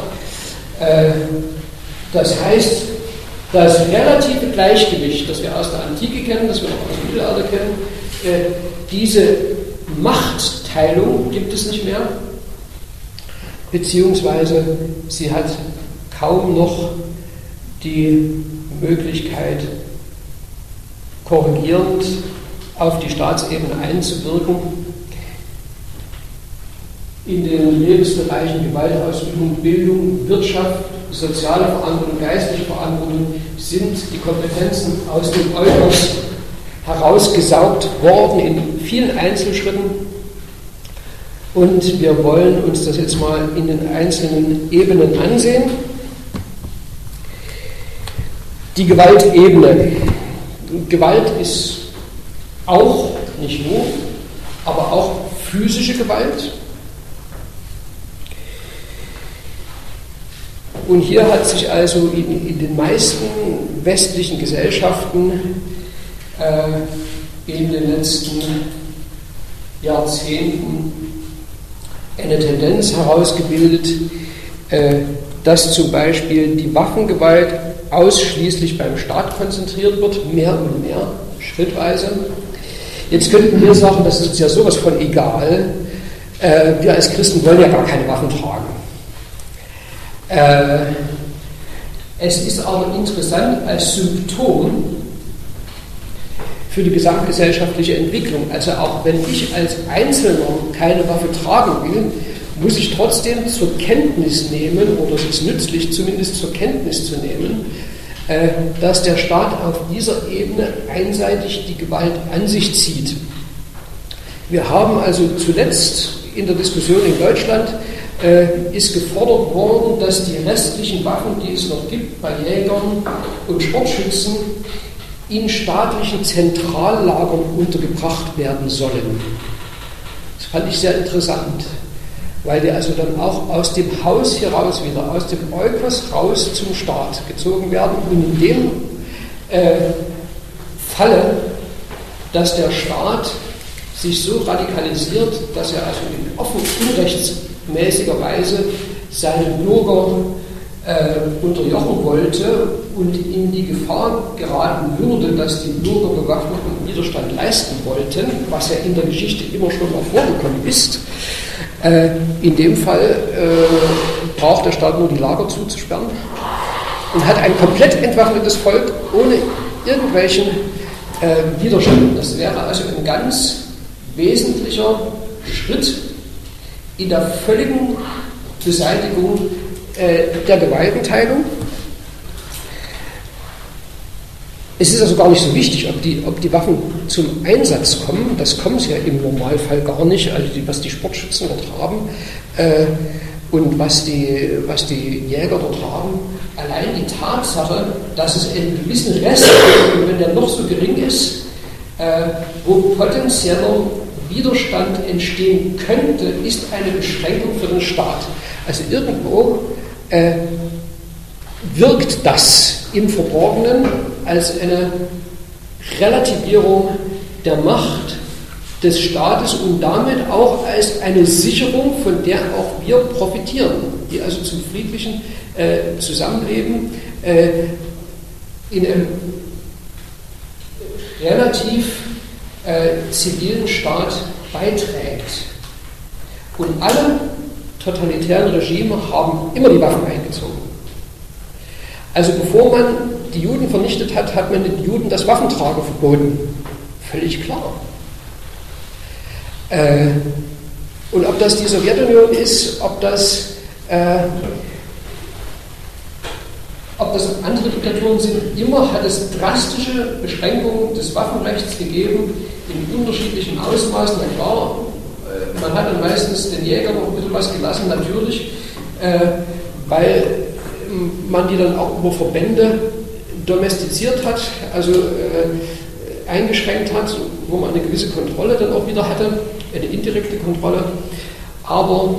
Das heißt, das relative Gleichgewicht, das wir aus der Antike kennen, das wir auch aus dem Mittelalter kennen, diese Machtteilung gibt es nicht mehr, beziehungsweise sie hat kaum noch die Möglichkeit, korrigierend auf die Staatsebene einzuwirken. In den Lebensbereichen Gewaltausübung, Bildung, Wirtschaft, soziale Verantwortung, geistliche Verantwortung sind die Kompetenzen aus dem Eukos herausgesaugt worden in vielen Einzelschritten. Und wir wollen uns das jetzt mal in den einzelnen Ebenen ansehen. Die Gewaltebene. Gewalt ist auch nicht nur, aber auch physische Gewalt. Und hier hat sich also in, in den meisten westlichen Gesellschaften äh, in den letzten Jahrzehnten eine Tendenz herausgebildet, äh, dass zum Beispiel die Waffengewalt ausschließlich beim Staat konzentriert wird, mehr und mehr, schrittweise. Jetzt könnten wir sagen, das ist uns ja sowas von egal. Äh, wir als Christen wollen ja gar keine Waffen tragen. Äh, es ist aber interessant als Symptom für die gesamtgesellschaftliche Entwicklung. Also auch wenn ich als Einzelner keine Waffe tragen will, muss ich trotzdem zur Kenntnis nehmen, oder es ist nützlich zumindest zur Kenntnis zu nehmen, äh, dass der Staat auf dieser Ebene einseitig die Gewalt an sich zieht. Wir haben also zuletzt in der Diskussion in Deutschland äh, ist gefordert worden, dass die restlichen Waffen, die es noch gibt bei Jägern und Sportschützen, in staatlichen Zentrallagern untergebracht werden sollen. Das fand ich sehr interessant, weil die also dann auch aus dem Haus heraus wieder, aus dem Oikos raus zum Staat gezogen werden und in dem äh, Falle, dass der Staat sich so radikalisiert, dass er also in offen unrechtsmäßiger Weise seine Bürger äh, unterjochen wollte und in die Gefahr geraten würde, dass die Bürger bewaffneten Widerstand leisten wollten, was ja in der Geschichte immer schon mal vorgekommen ist. Äh, in dem Fall äh, braucht der Staat nur die Lager zuzusperren und hat ein komplett entwaffnetes Volk ohne irgendwelchen äh, Widerstand. Das wäre also ein ganz wesentlicher Schritt in der völligen Beseitigung äh, der Gewaltenteilung. Es ist also gar nicht so wichtig, ob die, ob die Waffen zum Einsatz kommen. Das kommen sie ja im Normalfall gar nicht, also die, was die Sportschützen dort haben äh, und was die, was die Jäger dort haben. Allein die Tatsache, dass es einen gewissen Rest gibt, wenn der noch so gering ist, äh, wo potenzieller Widerstand entstehen könnte, ist eine Beschränkung für den Staat. Also irgendwo äh, wirkt das im Verborgenen als eine Relativierung der Macht des Staates und damit auch als eine Sicherung, von der auch wir profitieren, die also zum friedlichen äh, Zusammenleben äh, in einem relativ äh, zivilen Staat beiträgt. Und alle totalitären Regime haben immer die Waffen eingezogen. Also bevor man die Juden vernichtet hat, hat man den Juden das Waffentragen verboten. Völlig klar. Äh, und ob das die Sowjetunion ist, ob das, äh, ob das andere Diktaturen sind, immer hat es drastische Beschränkungen des Waffenrechts gegeben, in unterschiedlichen Ausmaßen. Na klar, äh, man hat dann meistens den Jägern noch ein bisschen was gelassen, natürlich, äh, weil man die dann auch über Verbände domestiziert hat, also äh, eingeschränkt hat, wo man eine gewisse Kontrolle dann auch wieder hatte, eine indirekte Kontrolle. Aber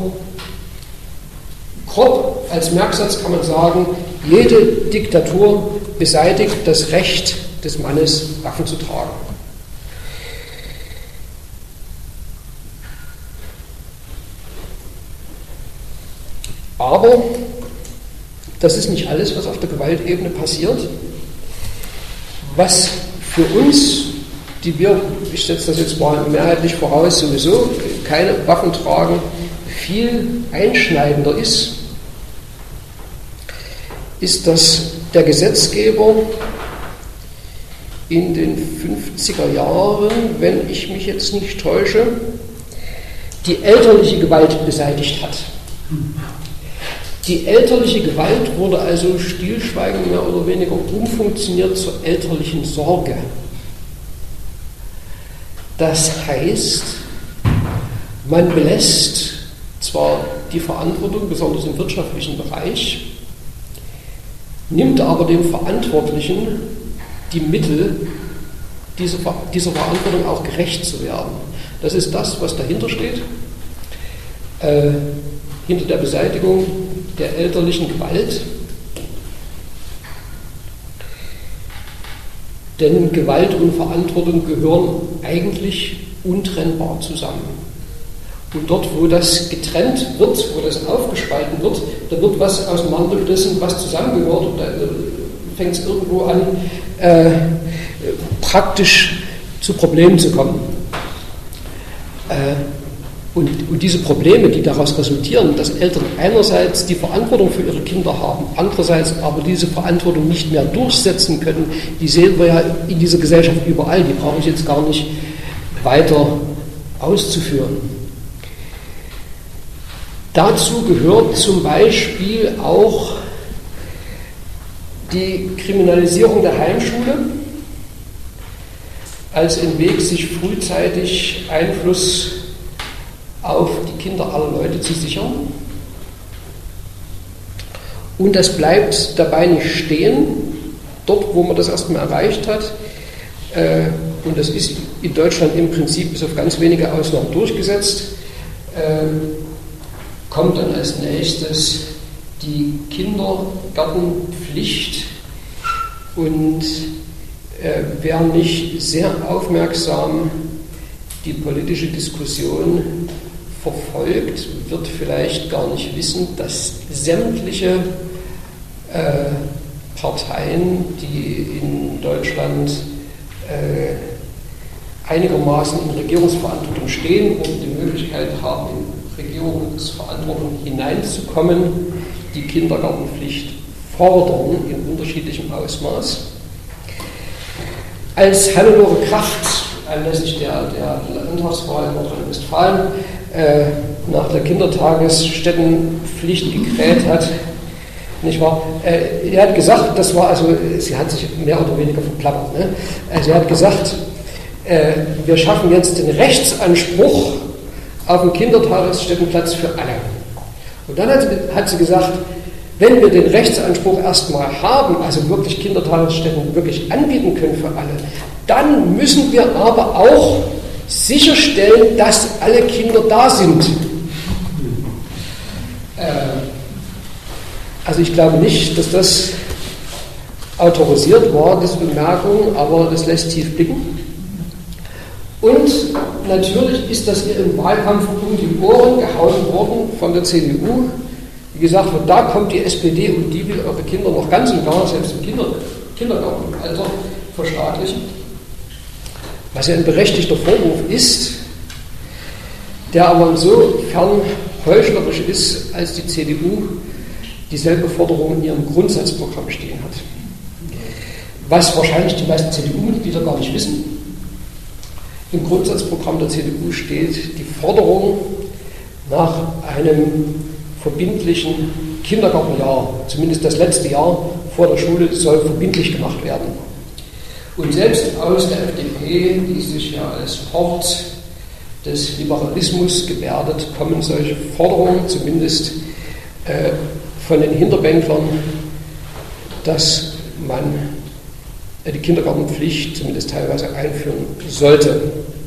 grob als Merksatz kann man sagen, jede Diktatur beseitigt das Recht des Mannes, Waffen zu tragen. Aber das ist nicht alles, was auf der Gewaltebene passiert. Was für uns, die wir, ich setze das jetzt mal mehrheitlich voraus, sowieso keine Waffen tragen, viel einschneidender ist, ist, dass der Gesetzgeber in den fünfziger Jahren, wenn ich mich jetzt nicht täusche, die elterliche Gewalt beseitigt hat. Die elterliche Gewalt wurde also stillschweigend mehr oder weniger umfunktioniert zur elterlichen Sorge. Das heißt, man belässt zwar die Verantwortung, besonders im wirtschaftlichen Bereich, nimmt aber dem Verantwortlichen die Mittel, diese, dieser Verantwortung auch gerecht zu werden. Das ist das, was dahinter steht, äh, hinter der Beseitigung der elterlichen Gewalt. Denn Gewalt und Verantwortung gehören eigentlich untrennbar zusammen. Und dort, wo das getrennt wird, wo das aufgespalten wird, da wird was auseinandergerissen, was zusammengehört. Und da fängt es irgendwo an, äh, praktisch zu Problemen zu kommen. Äh, und, und diese Probleme, die daraus resultieren, dass Eltern einerseits die Verantwortung für ihre Kinder haben, andererseits aber diese Verantwortung nicht mehr durchsetzen können, die sehen wir ja in dieser Gesellschaft überall, die brauche ich jetzt gar nicht weiter auszuführen. Dazu gehört zum Beispiel auch die Kriminalisierung der Heimschule als ein Weg, sich frühzeitig Einfluss auf die Kinder aller Leute zu sichern. Und das bleibt dabei nicht stehen, dort, wo man das erstmal erreicht hat. Und das ist in Deutschland im Prinzip bis auf ganz wenige Ausnahmen durchgesetzt. Kommt dann als nächstes die Kindergartenpflicht. Und äh, wer nicht sehr aufmerksam die politische Diskussion verfolgt, wird vielleicht gar nicht wissen, dass sämtliche äh, Parteien, die in Deutschland äh, einigermaßen in Regierungsverantwortung stehen und die Möglichkeit haben, in Regierungsverantwortung hineinzukommen, die Kindergartenpflicht fordern in unterschiedlichem Ausmaß. Als Hannelore Kraft anlässlich der, der Landtagswahl in Nordrhein-Westfalen äh, nach der Kindertagesstättenpflicht gekräht hat, nicht wahr? Äh, er hat gesagt, das war also, sie hat sich mehr oder weniger verplappert, ne? äh, sie hat gesagt, äh, wir schaffen jetzt den Rechtsanspruch auf dem Kindertagesstättenplatz für alle. Und dann hat sie, hat sie gesagt, wenn wir den Rechtsanspruch erstmal haben, also wirklich Kindertagesstätten wirklich anbieten können für alle, dann müssen wir aber auch sicherstellen, dass alle Kinder da sind. Äh, also ich glaube nicht, dass das autorisiert war, diese Bemerkung, aber das lässt tief blicken. Und natürlich ist das ihr im Wahlkampf um die Ohren gehauen worden von der C D U. Wie gesagt, von da kommt die S P D und die will eure Kinder noch ganz und gar, selbst im Kinder, Kindergartenalter, verstaatlichen. Was ja ein berechtigter Vorwurf ist, der aber insofern heuchlerisch ist, als die C D U dieselbe Forderung in ihrem Grundsatzprogramm stehen hat. Was wahrscheinlich die meisten C D U-Mitglieder gar nicht wissen. Im Grundsatzprogramm der C D U steht die Forderung nach einem verbindlichen Kindergartenjahr, zumindest das letzte Jahr vor der Schule, soll verbindlich gemacht werden. Und selbst aus der F D P, die sich ja als Hort des Liberalismus gebärdet, kommen solche Forderungen, zumindest äh, von den Hinterbänklern, dass man die Kindergartenpflicht zumindest teilweise einführen sollte.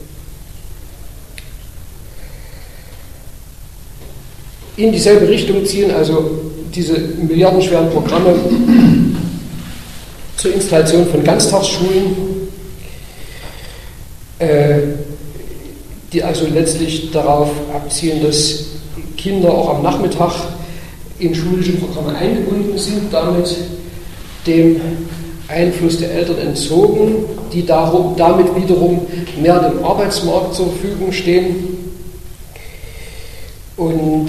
In dieselbe Richtung ziehen also diese milliardenschweren Programme zur Installation von Ganztagsschulen, äh, die also letztlich darauf abzielen, dass Kinder auch am Nachmittag in schulische Programme eingebunden sind, damit dem Einfluss der Eltern entzogen, die darum, damit wiederum mehr dem Arbeitsmarkt zur Verfügung stehen. Und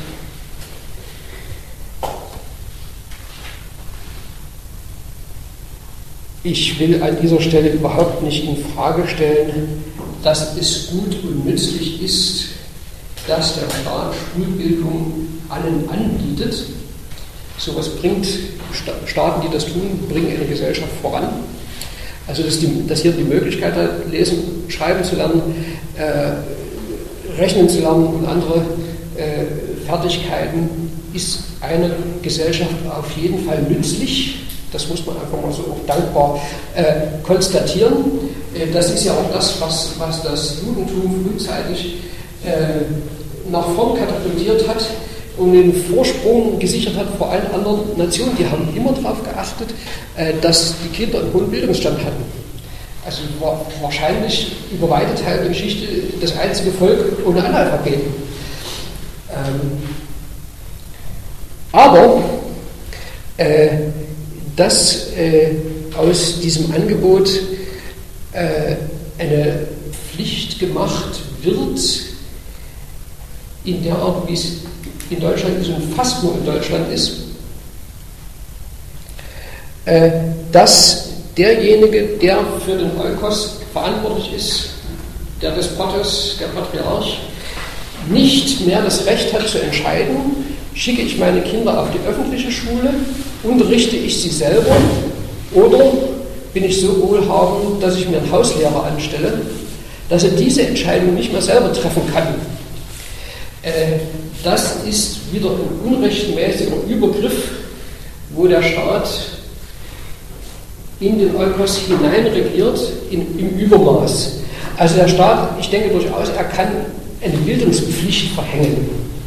ich will an dieser Stelle überhaupt nicht in Frage stellen, dass es gut und nützlich ist, dass der Staat Schulbildung allen anbietet. Sowas bringt Staaten, die das tun, bringen eine Gesellschaft voran. Also dass, die, dass hier die Möglichkeit hat, lesen, schreiben zu lernen, äh, rechnen zu lernen und andere äh, Fertigkeiten, ist eine Gesellschaft auf jeden Fall nützlich. Das muss man einfach mal so auch dankbar äh, konstatieren. Das ist ja auch das, was, was das Judentum frühzeitig äh, nach vorn katapultiert hat und den Vorsprung gesichert hat vor allen anderen Nationen. Die haben immer darauf geachtet, äh, dass die Kinder einen hohen Bildungsstand hatten. Also war wahrscheinlich über weite Teile der Geschichte das einzige Volk ohne Analphabeten. Ähm, aber äh, dass äh, aus diesem Angebot äh, eine Pflicht gemacht wird, in der Art, wie es in Deutschland ist und fast nur in Deutschland ist, äh, dass derjenige, der für den Oikos verantwortlich ist, der Despotes, der Patriarch, nicht mehr das Recht hat zu entscheiden, schicke ich meine Kinder auf die öffentliche Schule, unterrichte ich sie selber oder bin ich so wohlhabend, dass ich mir einen Hauslehrer anstelle, dass er diese Entscheidung nicht mehr selber treffen kann. Äh, das ist wieder ein unrechtmäßiger Übergriff, wo der Staat in den Oikos hineinregiert in, im Übermaß. Also der Staat, ich denke durchaus, er kann eine Bildungspflicht verhängen,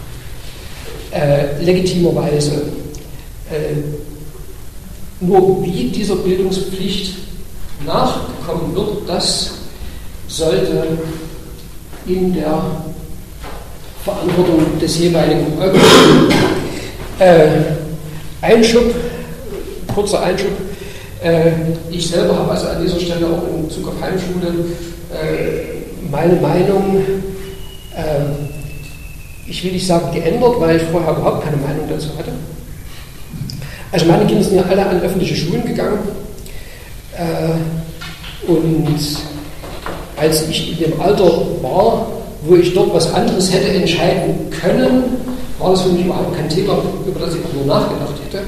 äh, legitimerweise. Äh, nur wie dieser Bildungspflicht nachgekommen wird, das sollte in der Verantwortung des jeweiligen Oikos liegen. Äh, Einschub, kurzer Einschub. Ich selber habe also an dieser Stelle auch in Bezug auf Heimschule meine Meinung, ich will nicht sagen geändert, weil ich vorher überhaupt keine Meinung dazu hatte. Also meine Kinder sind ja alle an öffentliche Schulen gegangen und als ich in dem Alter war, wo ich dort was anderes hätte entscheiden können, war das für mich überhaupt kein Thema, über das ich auch nur nachgedacht hätte.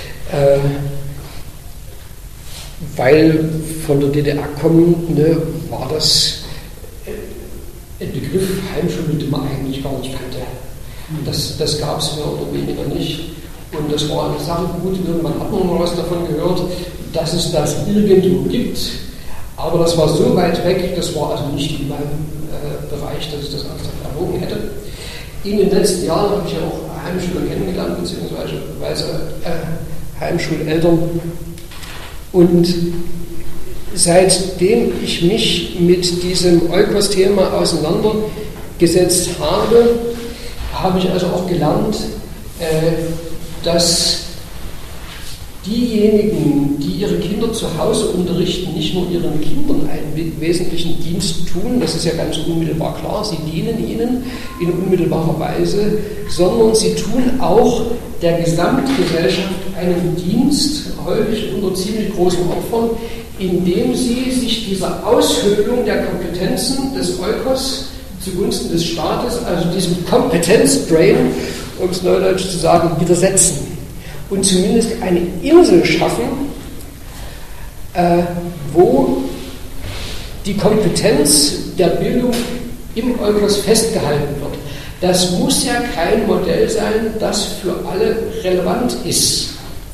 Weil von der D D R kommend ne, war das ein Begriff Heimschule, den man eigentlich gar nicht kannte. Das, das gab es mehr oder weniger nicht. Und das war eine Sache, gut, irgendwann hat man mal was davon gehört, dass es das irgendwo gibt. Aber das war so weit weg, das war also nicht in meinem äh, Bereich, dass ich das ernsthaft erwogen hätte. In den letzten Jahren habe ich ja auch Heimschüler kennengelernt, beziehungsweise äh, Heimschuleltern. Und seitdem ich mich mit diesem Oikos-Thema auseinandergesetzt habe, habe ich also auch gelernt, äh, dass diejenigen, die ihre Kinder zu Hause unterrichten, nicht nur ihren Kindern einen wesentlichen Dienst tun, das ist ja ganz unmittelbar klar, sie dienen ihnen in unmittelbarer Weise, sondern sie tun auch der Gesamtgesellschaft einen Dienst, häufig unter ziemlich großen Opfern, indem sie sich dieser Aushöhlung der Kompetenzen des Oikos zugunsten des Staates, also diesem Kompetenzdrain, um es neudeutsch zu sagen, widersetzen und zumindest eine Insel schaffen, äh, wo die Kompetenz der Bildung im Oikos festgehalten wird. Das muss ja kein Modell sein, das für alle relevant ist.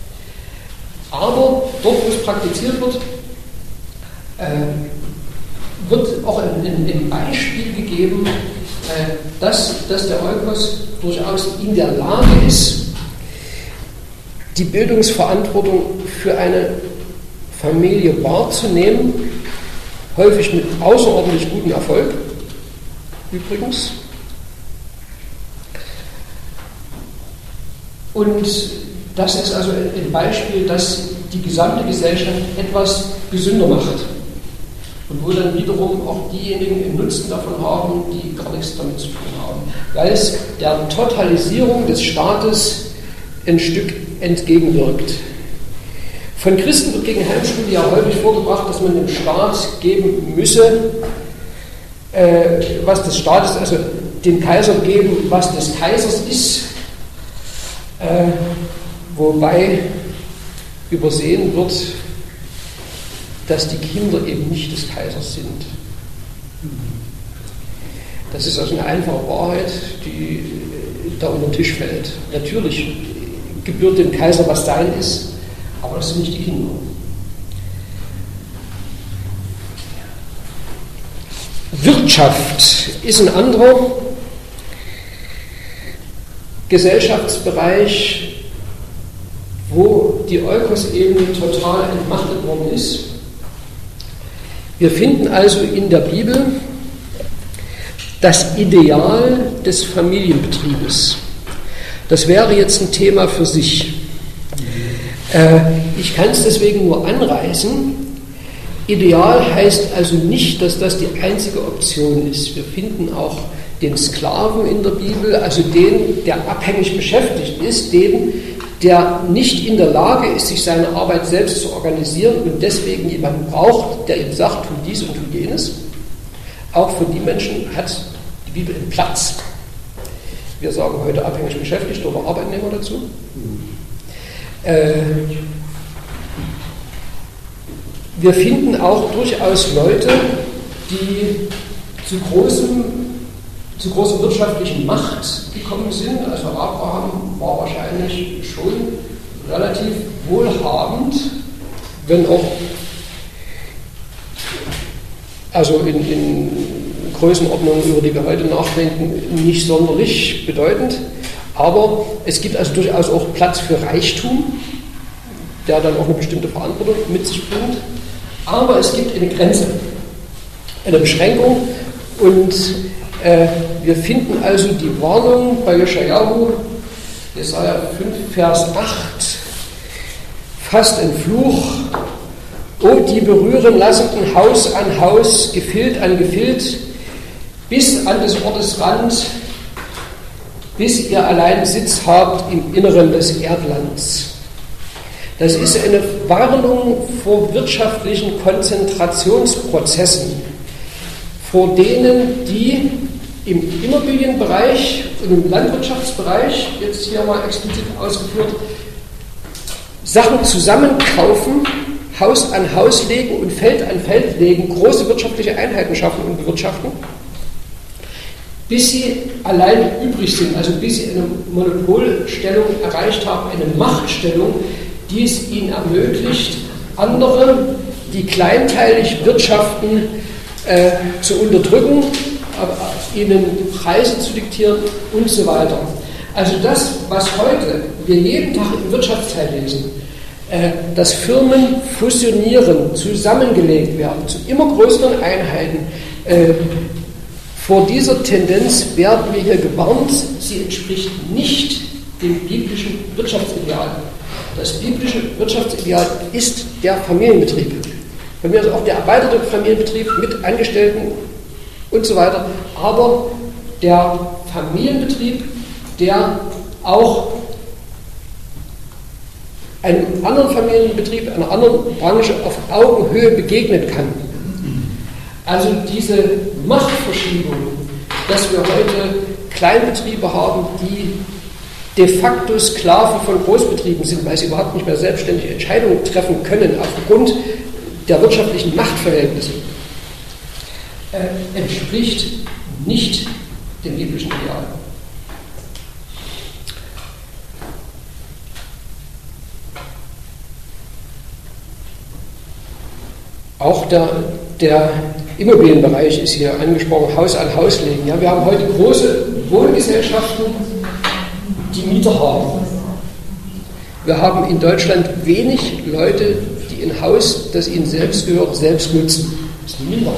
Aber dort, wo es praktiziert wird, äh, wird auch ein, ein, ein Beispiel gegeben, äh, dass, dass der Oikos durchaus in der Lage ist, die Bildungsverantwortung für eine Familie wahrzunehmen, häufig mit außerordentlich gutem Erfolg, übrigens. Und das ist also ein Beispiel, das die gesamte Gesellschaft etwas gesünder macht. Und wo dann wiederum auch diejenigen einen Nutzen davon haben, die gar nichts damit zu tun haben. Weil es der Totalisierung des Staates ein Stück entgegenwirkt. Von Christen wird gegen Heimschule ja häufig vorgebracht, dass man dem Staat geben müsse, äh, was des Staates, also dem Kaiser geben, was des Kaisers ist. Äh, wobei übersehen wird, dass die Kinder eben nicht des Kaisers sind. Das ist also eine einfache Wahrheit, die da unter den Tisch fällt. Natürlich gebührt dem Kaiser, was sein ist, aber das sind nicht die Kinder. Wirtschaft ist ein anderer Gesellschaftsbereich, wo die Oikos-Ebene total entmachtet worden ist. Wir finden also in der Bibel das Ideal des Familienbetriebes. Das wäre jetzt ein Thema für sich. Äh, ich kann es deswegen nur anreißen. Ideal heißt also nicht, dass das die einzige Option ist. Wir finden auch den Sklaven in der Bibel, also den, der abhängig beschäftigt ist, den, der nicht in der Lage ist, sich seine Arbeit selbst zu organisieren und deswegen jemanden braucht, der ihm sagt, tu dies und tu jenes. Auch für die Menschen hat die Bibel einen Platz. Wir sagen heute abhängig beschäftigt oder Arbeitnehmer dazu. Äh, wir finden auch durchaus Leute, die zu großem, zu großer wirtschaftlichen Macht gekommen sind. Also Abraham war wahrscheinlich schon relativ wohlhabend, wenn auch also in, in Größenordnungen, über die wir heute nachdenken, nicht sonderlich bedeutend. Aber es gibt also durchaus auch Platz für Reichtum, der dann auch eine bestimmte Verantwortung mit sich bringt. Aber es gibt eine Grenze, eine Beschränkung. Und äh, wir finden also die Warnung bei Jeschajahu, Jesaja fünf, Vers acht, fast ein Fluch. O die berühren lassenden Haus an Haus, Gefild an Gefild, bis an des Ortes Rand, bis ihr allein Sitz habt im Inneren des Erdlands. Das ist eine Warnung vor wirtschaftlichen Konzentrationsprozessen, vor denen die im Immobilienbereich und im Landwirtschaftsbereich, jetzt hier mal explizit ausgeführt, Sachen zusammenkaufen, Haus an Haus legen und Feld an Feld legen, große wirtschaftliche Einheiten schaffen und bewirtschaften, bis sie allein übrig sind, also bis sie eine Monopolstellung erreicht haben, eine Machtstellung, die es ihnen ermöglicht, andere, die kleinteilig wirtschaften, äh, zu unterdrücken, aber ihnen Preise zu diktieren und so weiter. Also das, was heute wir jeden Tag im Wirtschaftsteil lesen, äh, dass Firmen fusionieren, zusammengelegt werden zu immer größeren Einheiten, äh, vor dieser Tendenz werden wir hier gewarnt, sie entspricht nicht dem biblischen Wirtschaftsideal. Das biblische Wirtschaftsideal ist der Familienbetrieb. Bei mir ist auch der erweiterte Familienbetrieb mit Angestellten und so weiter, aber der Familienbetrieb, der auch einem anderen Familienbetrieb, einer anderen Branche auf Augenhöhe begegnen kann. Also diese Machtverschiebung, dass wir heute Kleinbetriebe haben, die de facto Sklaven von Großbetrieben sind, weil sie überhaupt nicht mehr selbstständig Entscheidungen treffen können aufgrund der wirtschaftlichen Machtverhältnisse, äh, entspricht nicht dem biblischen Ideal. Auch der, der Immobilienbereich ist hier angesprochen, Haus an Haus legen. Ja, wir haben heute große Wohngesellschaften, die Mieter haben. Wir haben in Deutschland wenig Leute, die ein Haus, das ihnen selbst gehört, selbst nutzen. Das ist eine Minderheit.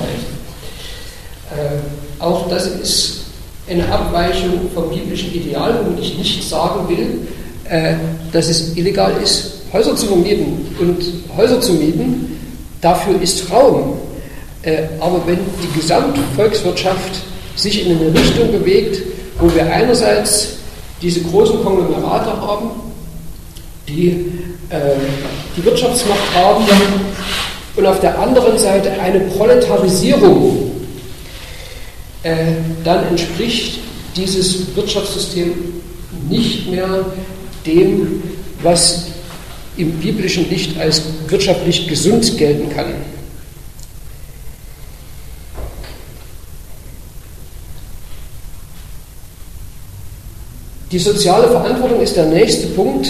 Äh, auch das ist eine Abweichung vom biblischen Ideal, womit ich nicht sagen will, äh, dass es illegal ist, Häuser zu vermieten und Häuser zu mieten. Dafür ist Raum. Äh, aber wenn die Gesamtvolkswirtschaft sich in eine Richtung bewegt, wo wir einerseits diese großen Konglomerate haben, die äh, die Wirtschaftsmacht haben, und auf der anderen Seite eine Proletarisierung, äh, dann entspricht dieses Wirtschaftssystem nicht mehr dem, was im biblischen Licht als wirtschaftlich gesund gelten kann. Die soziale Verantwortung ist der nächste Punkt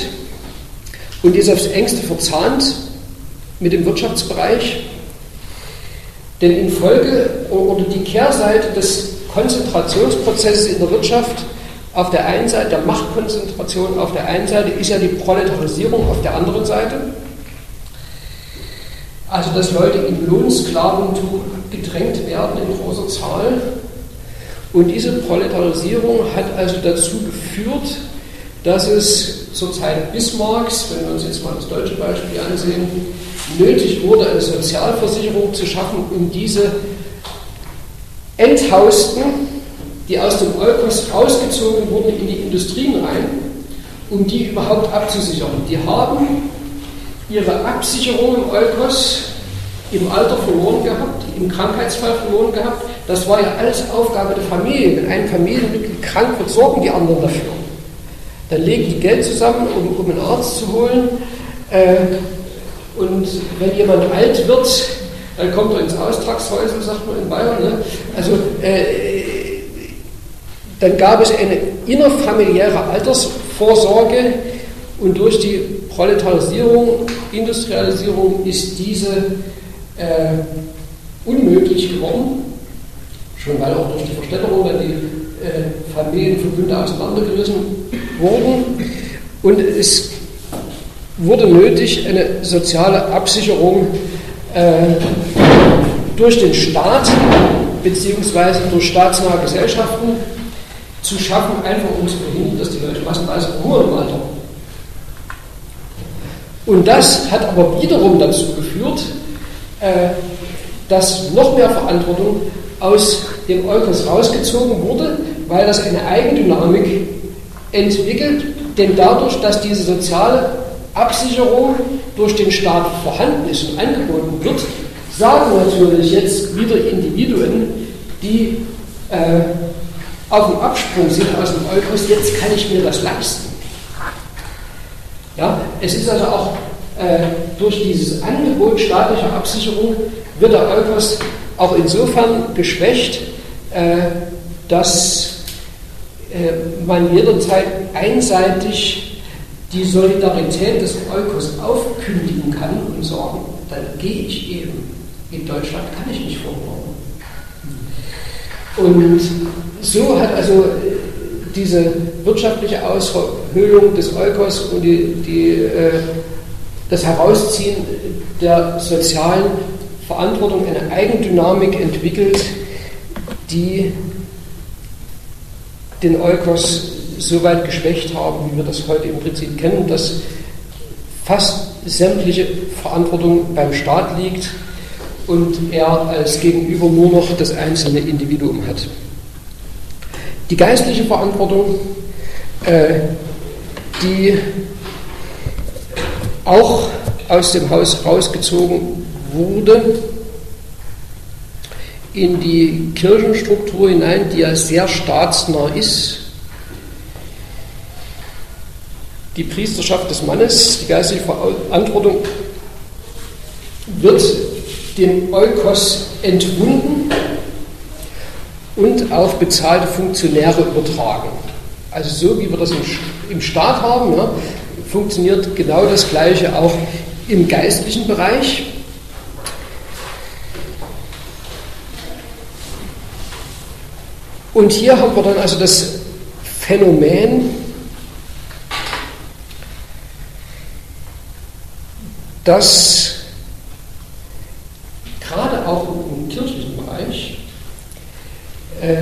und ist aufs engste verzahnt mit dem Wirtschaftsbereich. Denn infolge oder die Kehrseite des Konzentrationsprozesses in der Wirtschaft auf der einen Seite, der Machtkonzentration auf der einen Seite, ist ja die Proletarisierung auf der anderen Seite. Also dass Leute in Lohnsklaventum gedrängt werden in großer Zahl. Und diese Proletarisierung hat also dazu geführt, dass es zur Zeit Bismarcks, wenn wir uns jetzt mal das deutsche Beispiel ansehen, nötig wurde, eine Sozialversicherung zu schaffen, um diese Enthausten, die aus dem Eukos rausgezogen wurden, in die Industrien rein, um die überhaupt abzusichern. Die haben ihre Absicherung im Eukos im Alter verloren gehabt, im Krankheitsfall verloren gehabt. Das war ja alles Aufgabe der Familie. Wenn ein Familienmitglied krank wird, sorgen die anderen dafür. Dann legen die Geld zusammen, um, um einen Arzt zu holen. Äh, und wenn jemand alt wird, dann kommt er ins Austragshäusl, sagt man in Bayern. Ne? Also äh, dann gab es eine innerfamiliäre Altersvorsorge und durch die Proletarisierung, Industrialisierung ist diese äh, unmöglich geworden, schon weil auch durch die Verstädterung dann die äh, Familienverbünde auseinandergerissen wurden und es wurde nötig, eine soziale Absicherung äh, durch den Staat beziehungsweise durch staatsnahe Gesellschaften zu schaffen, einfach um zu verhindern, dass die Leute massenweise verhungern im Alter. Und das hat aber wiederum dazu geführt, äh, dass noch mehr Verantwortung aus dem Eukos rausgezogen wurde, weil das eine Eigendynamik entwickelt, denn dadurch, dass diese soziale Absicherung durch den Staat vorhanden ist und angeboten wird, sagen natürlich jetzt wieder Individuen, die äh, auf dem Absprung sind aus dem Eukos, jetzt kann ich mir das leisten. Ja, es ist also auch äh, durch dieses Angebot staatlicher Absicherung wird der Eukos auch insofern geschwächt, äh, dass äh, man jederzeit einseitig die Solidarität des Eukos aufkündigen kann und sagen, dann gehe ich eben. In Deutschland kann ich nicht verhungern. Und so hat also diese wirtschaftliche Aushöhlung des Eukos und die, die, äh, das Herausziehen der sozialen Verantwortung eine Eigendynamik entwickelt, die den Eukos so weit geschwächt haben, wie wir das heute im Prinzip kennen, dass fast sämtliche Verantwortung beim Staat liegt und er als Gegenüber nur noch das einzelne Individuum hat. Die geistliche Verantwortung, äh, die auch aus dem Haus rausgezogen wurde, in die Kirchenstruktur hinein, die ja sehr staatsnah ist. Die Priesterschaft des Mannes, die geistliche Verantwortung, wird dem Eukos entwunden und auf bezahlte Funktionäre übertragen. Also so wie wir das im, im Staat haben, ja, funktioniert genau das Gleiche auch im geistlichen Bereich. Und hier haben wir dann also das Phänomen, dass gerade auch im kirchlichen Bereich äh,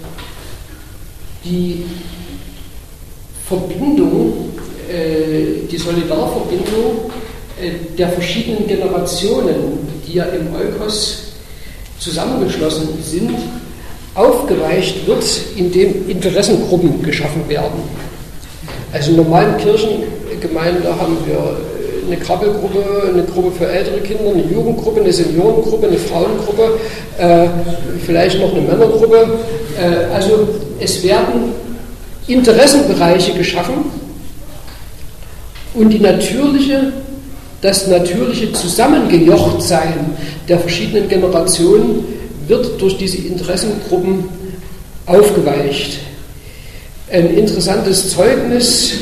die Verbindung, äh, die Solidarverbindung äh, der verschiedenen Generationen, die ja im Eukos zusammengeschlossen sind, aufgeweicht wird, indem Interessengruppen geschaffen werden. Also in normalen Kirchengemeinden haben wir eine Krabbelgruppe, eine Gruppe für ältere Kinder, eine Jugendgruppe, eine Seniorengruppe, eine Frauengruppe, äh, vielleicht noch eine Männergruppe. Äh, also es werden Interessenbereiche geschaffen und die natürliche, das natürliche Zusammengejochtsein der verschiedenen Generationen wird durch diese Interessengruppen aufgeweicht. Ein interessantes Zeugnis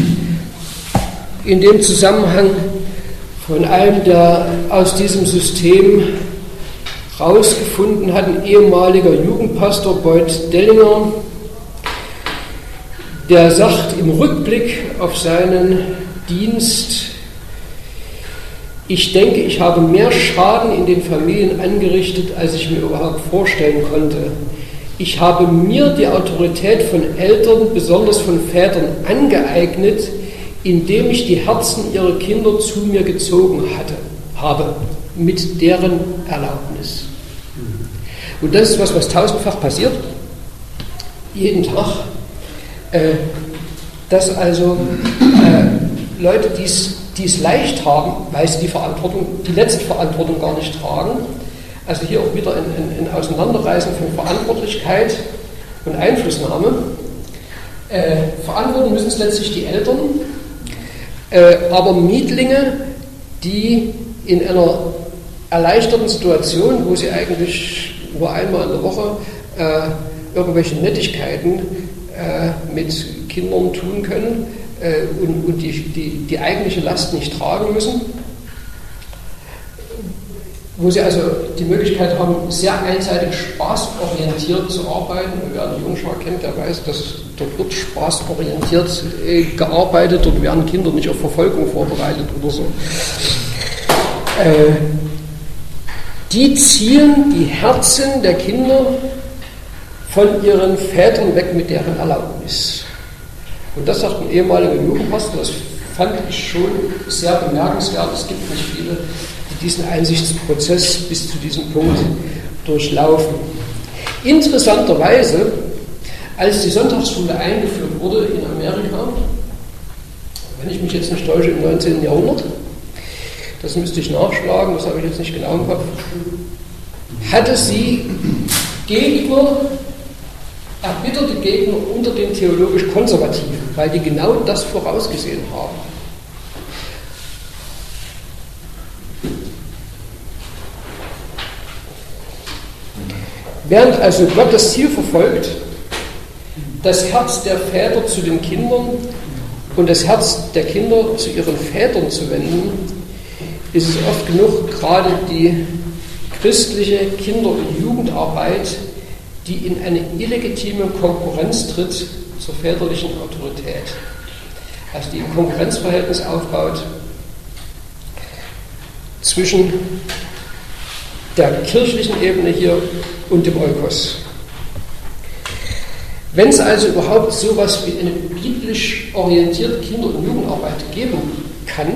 in dem Zusammenhang von einem, der aus diesem System rausgefunden hat, ein ehemaliger Jugendpastor, Beuth Dellinger, der sagt im Rückblick auf seinen Dienst: Ich denke, ich habe mehr Schaden in den Familien angerichtet, als ich mir überhaupt vorstellen konnte. Ich habe mir die Autorität von Eltern, besonders von Vätern, angeeignet, indem ich die Herzen ihrer Kinder zu mir gezogen hatte, habe, mit deren Erlaubnis. Und das ist was, was tausendfach passiert, jeden Tag, äh, dass also äh, Leute, die es leicht haben, weil sie die Verantwortung, die letzte Verantwortung gar nicht tragen. Also hier auch wieder ein, ein, ein Auseinanderreißen von Verantwortlichkeit und Einflussnahme. Äh, verantworten müssen es letztlich die Eltern, äh, aber Mietlinge, die in einer erleichterten Situation, wo sie eigentlich nur einmal in der Woche äh, irgendwelche Nettigkeiten äh, mit Kindern tun können, Und, und die, die, die eigentliche Last nicht tragen müssen, wo sie also die Möglichkeit haben, sehr einseitig spaßorientiert zu arbeiten. Wer einen Jungschar kennt, der weiß, dass dort wird spaßorientiert äh, gearbeitet, dort werden Kinder nicht auf Verfolgung vorbereitet oder so. Äh, die ziehen die Herzen der Kinder von ihren Vätern weg mit deren Erlaubnis. Und das sagt ein ehemaliger Jugendpastor, das fand ich schon sehr bemerkenswert. Es gibt nicht viele, die diesen Einsichtsprozess bis zu diesem Punkt durchlaufen. Interessanterweise, als die Sonntagsschule eingeführt wurde in Amerika, wenn ich mich jetzt nicht täusche, im neunzehnten Jahrhundert, das müsste ich nachschlagen, das habe ich jetzt nicht genau im Kopf, hatte sie Gegner, erbitterte Gegner unter den theologisch Konservativen, weil die genau das vorausgesehen haben. Während also Gott das Ziel verfolgt, das Herz der Väter zu den Kindern und das Herz der Kinder zu ihren Vätern zu wenden, ist es oft genug gerade die christliche Kinder- und Jugendarbeit, die in eine illegitime Konkurrenz tritt zur väterlichen Autorität. Also die ein Konkurrenzverhältnis aufbaut zwischen der kirchlichen Ebene hier und dem Oikos. Wenn es also überhaupt so etwas wie eine biblisch orientierte Kinder- und Jugendarbeit geben kann,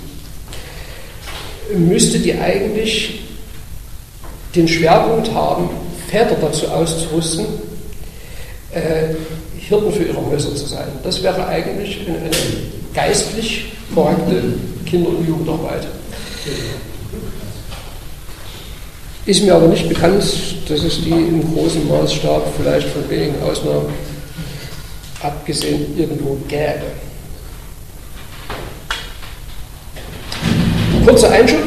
müsste die eigentlich den Schwerpunkt haben, Väter dazu auszurüsten, äh, Hirten für ihre Häuser zu sein. Das wäre eigentlich eine, eine geistlich korrekte Kinder- und Jugendarbeit. Ist mir aber nicht bekannt, dass es die im großen Maßstab, vielleicht von wenigen Ausnahmen abgesehen, irgendwo gäbe. Kurzer Einschub.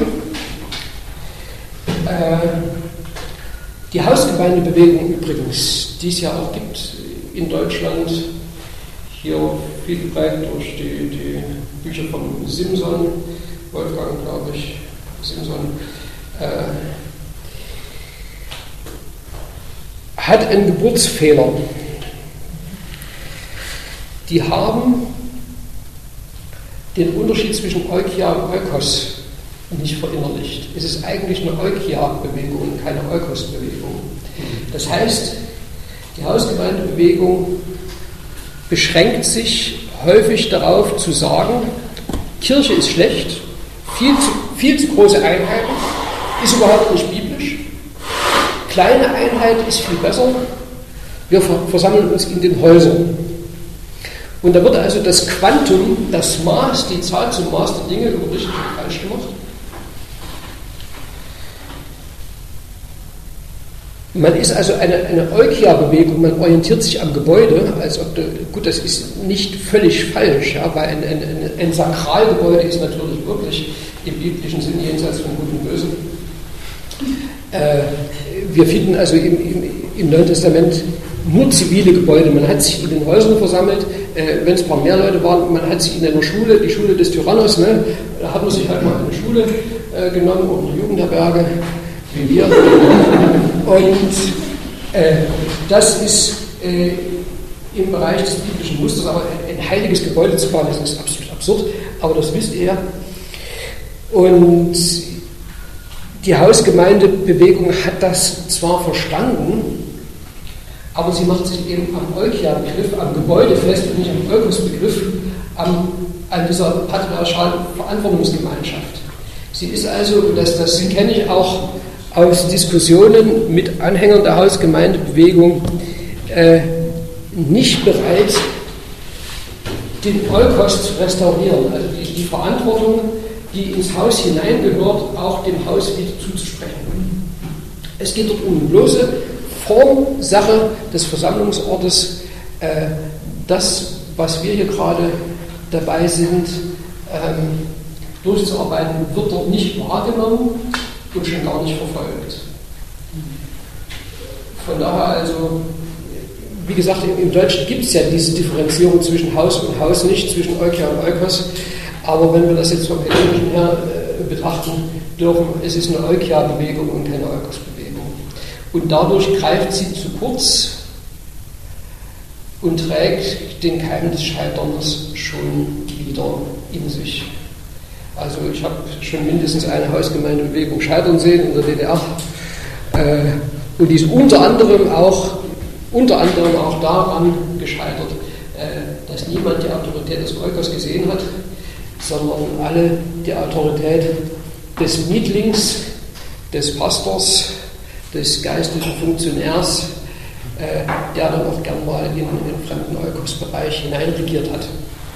Äh, die Hausgemeindebewegung übrigens, die es ja auch gibt in Deutschland, hier viel geprägt durch die, die Bücher von Simson, Wolfgang, glaube ich, Simson, äh, hat einen Geburtsfehler. Die haben den Unterschied zwischen Eukia und Oikos nicht verinnerlicht. Es ist eigentlich eine Eukia-Bewegung und keine Oikos-Bewegung. Das heißt, die Hausgemeindebewegung beschränkt sich häufig darauf zu sagen, Kirche ist schlecht, viel zu, viel zu große Einheiten, ist überhaupt nicht biblisch, kleine Einheit ist viel besser, wir versammeln uns in den Häusern. Und da wird also das Quantum, das Maß, die Zahl zum Maß der Dinge über richtig und falsch gemacht. Man ist also eine, eine Eukia-Bewegung, man orientiert sich am Gebäude, als ob, de, gut, das ist nicht völlig falsch, ja, weil ein, ein, ein Sakralgebäude ist natürlich wirklich im biblischen Sinne jenseits von Gut und Böse. Äh, wir finden also im, im, im Neuen Testament nur zivile Gebäude. Man hat sich in den Häusern versammelt, äh, wenn es ein paar mehr Leute waren, man hat sich in einer Schule, die Schule des Tyrannos, ne, da hat man sich halt mal eine Schule äh, genommen oder eine Jugendherberge. wie wir. Und äh, das ist äh, im Bereich des biblischen Musters, aber ein heiliges Gebäude zu bauen, das ist absolut absurd, aber das wisst ihr. Und die Hausgemeindebewegung hat das zwar verstanden, aber sie macht sich eben am Eukia-Begriff, am Gebäude fest und nicht am Eukos-Begriff, an, an dieser patriarchalen Verantwortungsgemeinschaft. Sie ist also, und das, das kenne ich auch aus Diskussionen mit Anhängern der Hausgemeindebewegung, äh, nicht bereit, den Eukos zu restaurieren, also die, die Verantwortung, die ins Haus hineingehört, auch dem Haus wieder zuzusprechen. Es geht dort um bloße Formsache des Versammlungsortes. Äh, das, was wir hier gerade dabei sind, ähm, durchzuarbeiten, wird dort nicht wahrgenommen und schon gar nicht verfolgt. Von daher also, wie gesagt, im Deutschen gibt es ja diese Differenzierung zwischen Haus und Haus nicht, zwischen Eukia und Eukos, aber wenn wir das jetzt vom Hellenischen her äh, betrachten dürfen, es ist eine Eukia-Bewegung und keine Eukos-Bewegung. Und dadurch greift sie zu kurz und trägt den Keim des Scheiterns schon wieder in sich. Also ich habe schon mindestens eine Hausgemeindebewegung scheitern sehen in der D D R. Äh, und die ist unter anderem auch, unter anderem auch daran gescheitert, äh, dass niemand die Autorität des Eukos gesehen hat, sondern alle die Autorität des Mietlings, des Pastors, des geistlichen Funktionärs, äh, der dann auch gern mal in den fremden Eukos-Bereich hineinregiert hat.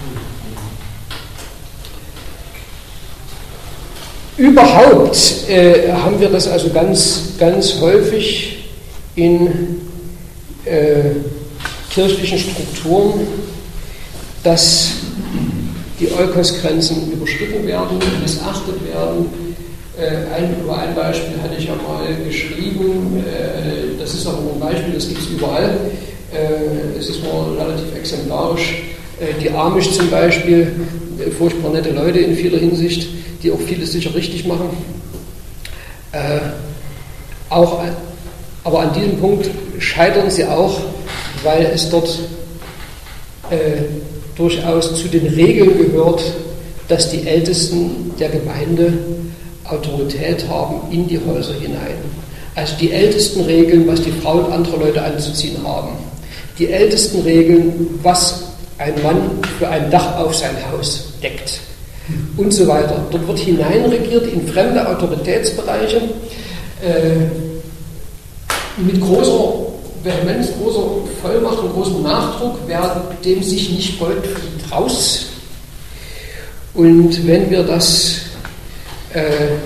Überhaupt äh, haben wir das also ganz, ganz häufig in äh, kirchlichen Strukturen, dass die Eukos-Grenzen überschritten werden, missachtet werden. Äh, ein, über ein Beispiel hatte ich ja mal geschrieben, äh, das ist aber nur ein Beispiel, das gibt es überall. Äh, es ist nur relativ exemplarisch. Äh, die Amish zum Beispiel, äh, furchtbar nette Leute in vieler Hinsicht, die auch vieles sicher richtig machen. Äh, auch, aber an diesem Punkt scheitern sie auch, weil es dort äh, durchaus zu den Regeln gehört, dass die Ältesten der Gemeinde Autorität haben in die Häuser hinein. Also die ältesten Regeln, was die Frau und andere Leute anzuziehen haben. Die ältesten Regeln, was ein Mann für ein Dach auf sein Haus deckt. Und so weiter. Dort wird hineinregiert in fremde Autoritätsbereiche äh, mit großer Vehemenz, großer Vollmacht und großem Nachdruck. Wer dem sich nicht beugt, fliegt raus. Und wenn wir das äh,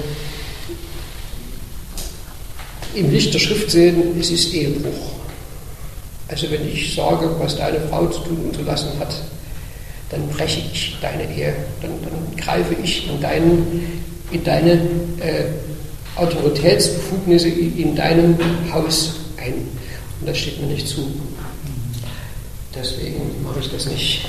im Licht der Schrift sehen, es ist Ehebruch. Also wenn ich sage, was deine Frau zu tun und zu lassen hat, dann breche ich deine Ehe, dann, dann greife ich in, deinen, in deine äh, Autoritätsbefugnisse in deinem Haus ein. Und das steht mir nicht zu. Deswegen mache ich das nicht.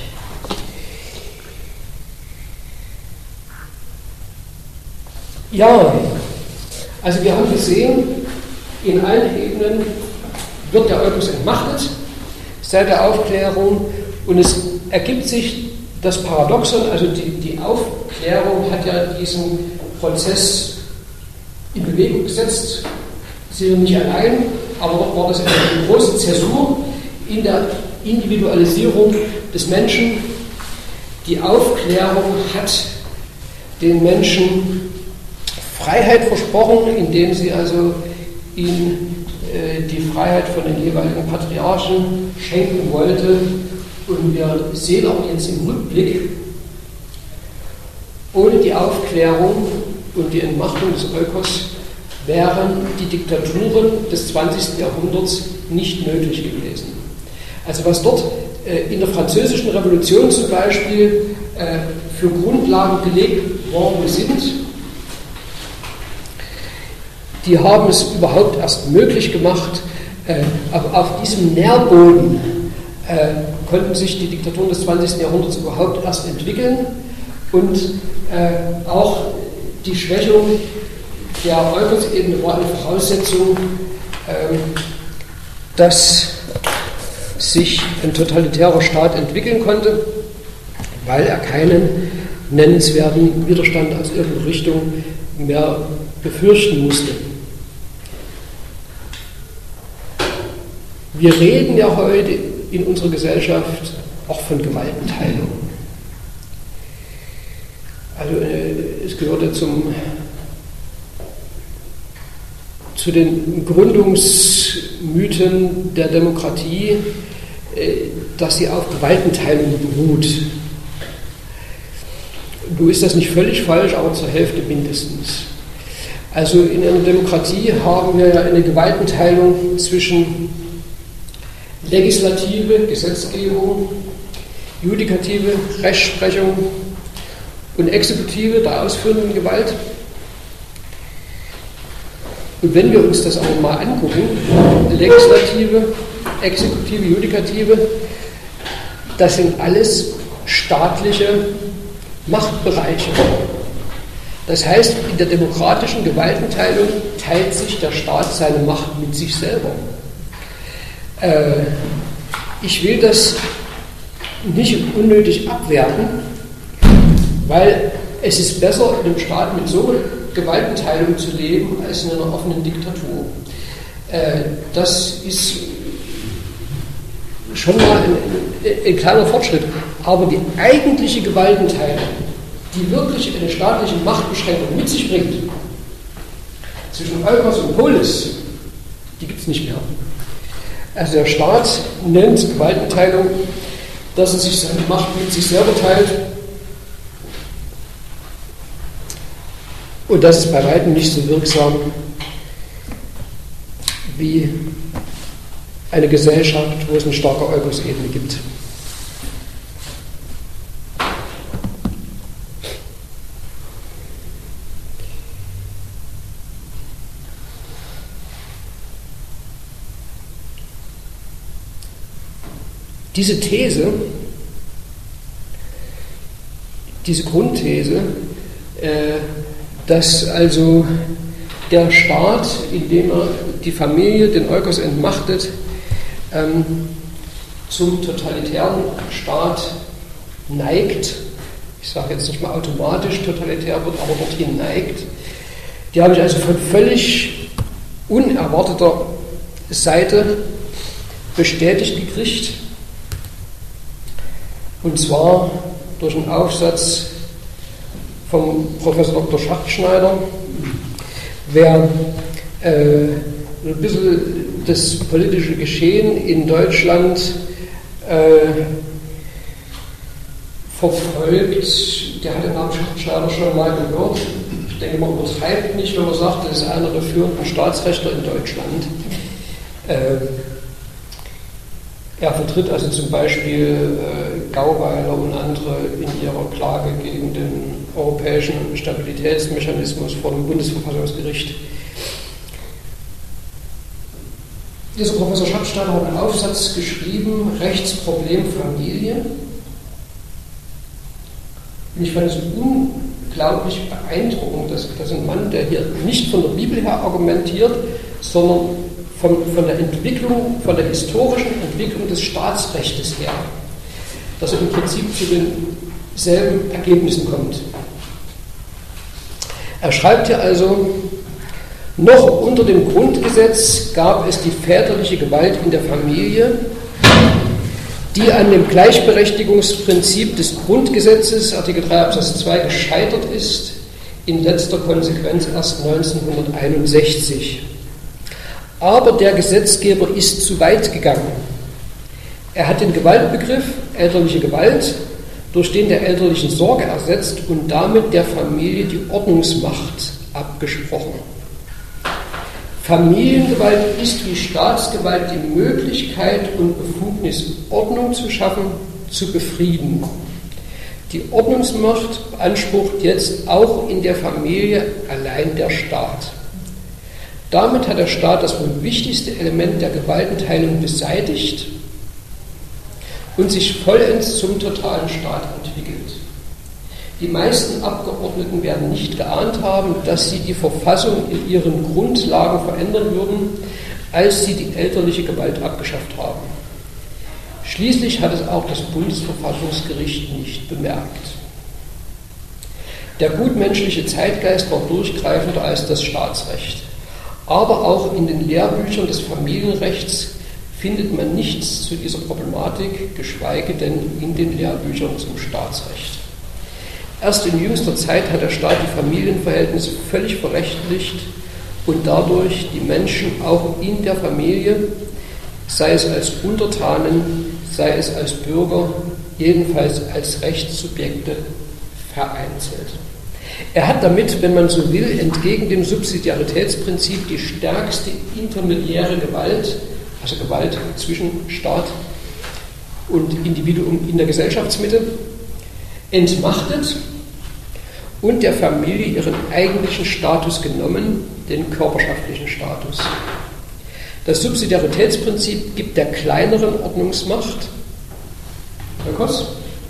Ja, also wir haben gesehen, in allen Ebenen wird der Eukos entmachtet seit der Aufklärung und es ergibt sich das Paradoxon, also die, die Aufklärung hat ja diesen Prozess in Bewegung gesetzt, sicher nicht allein, aber dort war das eine große Zäsur in der Individualisierung des Menschen. Die Aufklärung hat den Menschen Freiheit versprochen, indem sie also ihnen äh, die Freiheit von den jeweiligen Patriarchen schenken wollte. Und wir sehen auch jetzt im Rückblick, ohne die Aufklärung und die Entmachtung des Eukos wären die Diktaturen des zwanzigsten Jahrhunderts nicht nötig gewesen. Also was dort äh, in der Französischen Revolution zum Beispiel äh, für Grundlagen gelegt worden sind, die haben es überhaupt erst möglich gemacht, äh, auf, auf diesem Nährboden äh, konnten sich die Diktaturen des zwanzigsten Jahrhunderts überhaupt erst entwickeln und äh, auch die Schwächung der Eukos-Ebene war eine Voraussetzung, ähm, dass sich ein totalitärer Staat entwickeln konnte, weil er keinen nennenswerten Widerstand aus irgendeiner Richtung mehr befürchten musste. Wir reden ja heute in unserer Gesellschaft auch von Gewaltenteilung. Also äh, es gehörte zum, zu den Gründungsmythen der Demokratie, äh, dass sie auf Gewaltenteilung beruht. Nun ist das nicht völlig falsch, aber zur Hälfte mindestens. Also in einer Demokratie haben wir ja eine Gewaltenteilung zwischen Legislative, Gesetzgebung, Judikative, Rechtsprechung und Exekutive, der ausführenden Gewalt. Und wenn wir uns das aber mal angucken, Legislative, Exekutive, Judikative, das sind alles staatliche Machtbereiche. Das heißt, in der demokratischen Gewaltenteilung teilt sich der Staat seine Macht mit sich selber. Äh, ich will das nicht unnötig abwerten, weil es ist besser, in einem Staat mit so einer Gewaltenteilung zu leben, als in einer offenen Diktatur. Äh, das ist schon mal ein, ein kleiner Fortschritt. Aber die eigentliche Gewaltenteilung, die wirklich eine staatliche Machtbeschränkung mit sich bringt, zwischen Eukos und Polis, die gibt es nicht mehr. Also der Staat nennt Gewaltenteilung, dass er sich seine Macht mit sich selber teilt. Und das ist bei weitem nicht so wirksam wie eine Gesellschaft, wo es eine starke Eukos-Ebene gibt. Diese These, diese Grundthese, äh, dass also der Staat, indem er die Familie, den Eukos entmachtet, ähm, zum totalitären Staat neigt, ich sage jetzt nicht mal automatisch totalitär wird, aber dorthin neigt, die habe ich also von völlig unerwarteter Seite bestätigt gekriegt. Und zwar durch einen Aufsatz vom Professor Doktor Schachtschneider. Wer äh, ein bisschen das politische Geschehen in Deutschland äh, verfolgt, der hat den Namen Schachtschneider schon mal gehört. Ich denke, man übertreibt nicht, wenn man sagt, das ist einer der führenden Staatsrechtler in Deutschland. Äh, Er vertritt also zum Beispiel äh, Gauweiler und andere in ihrer Klage gegen den europäischen Stabilitätsmechanismus vor dem Bundesverfassungsgericht. Dieser Professor Schachtschneider hat einen Aufsatz geschrieben, Rechtsproblem Familie. Und ich fand es unglaublich beeindruckend, dass, dass ein Mann, der hier nicht von der Bibel her argumentiert, sondern Von, von der Entwicklung, von der historischen Entwicklung des Staatsrechtes her, dass er im Prinzip zu denselben Ergebnissen kommt. Er schreibt hier also, noch unter dem Grundgesetz gab es die väterliche Gewalt in der Familie, die an dem Gleichberechtigungsprinzip des Grundgesetzes, Artikel drei Absatz zwei, gescheitert ist, in letzter Konsequenz erst neunzehnhunderteinundsechzig. Aber der Gesetzgeber ist zu weit gegangen. Er hat den Gewaltbegriff elterliche Gewalt durch den der elterlichen Sorge ersetzt und damit der Familie die Ordnungsmacht abgesprochen. Familiengewalt ist wie Staatsgewalt die Möglichkeit und Befugnis, Ordnung zu schaffen, zu befrieden. Die Ordnungsmacht beansprucht jetzt auch in der Familie allein der Staat. Damit hat der Staat das wohl wichtigste Element der Gewaltenteilung beseitigt und sich vollends zum totalen Staat entwickelt. Die meisten Abgeordneten werden nicht geahnt haben, dass sie die Verfassung in ihren Grundlagen verändern würden, als sie die elterliche Gewalt abgeschafft haben. Schließlich hat es auch das Bundesverfassungsgericht nicht bemerkt. Der gutmenschliche Zeitgeist war durchgreifender als das Staatsrecht. Aber auch in den Lehrbüchern des Familienrechts findet man nichts zu dieser Problematik, geschweige denn in den Lehrbüchern zum Staatsrecht. Erst in jüngster Zeit hat der Staat die Familienverhältnisse völlig verrechtlicht und dadurch die Menschen auch in der Familie, sei es als Untertanen, sei es als Bürger, jedenfalls als Rechtssubjekte, vereinzelt. Er hat damit, wenn man so will, entgegen dem Subsidiaritätsprinzip die stärkste intermediäre Gewalt, also Gewalt zwischen Staat und Individuum in der Gesellschaftsmitte, entmachtet und der Familie ihren eigentlichen Status genommen, den körperschaftlichen Status. Das Subsidiaritätsprinzip gibt der kleineren Ordnungsmacht, Oikos,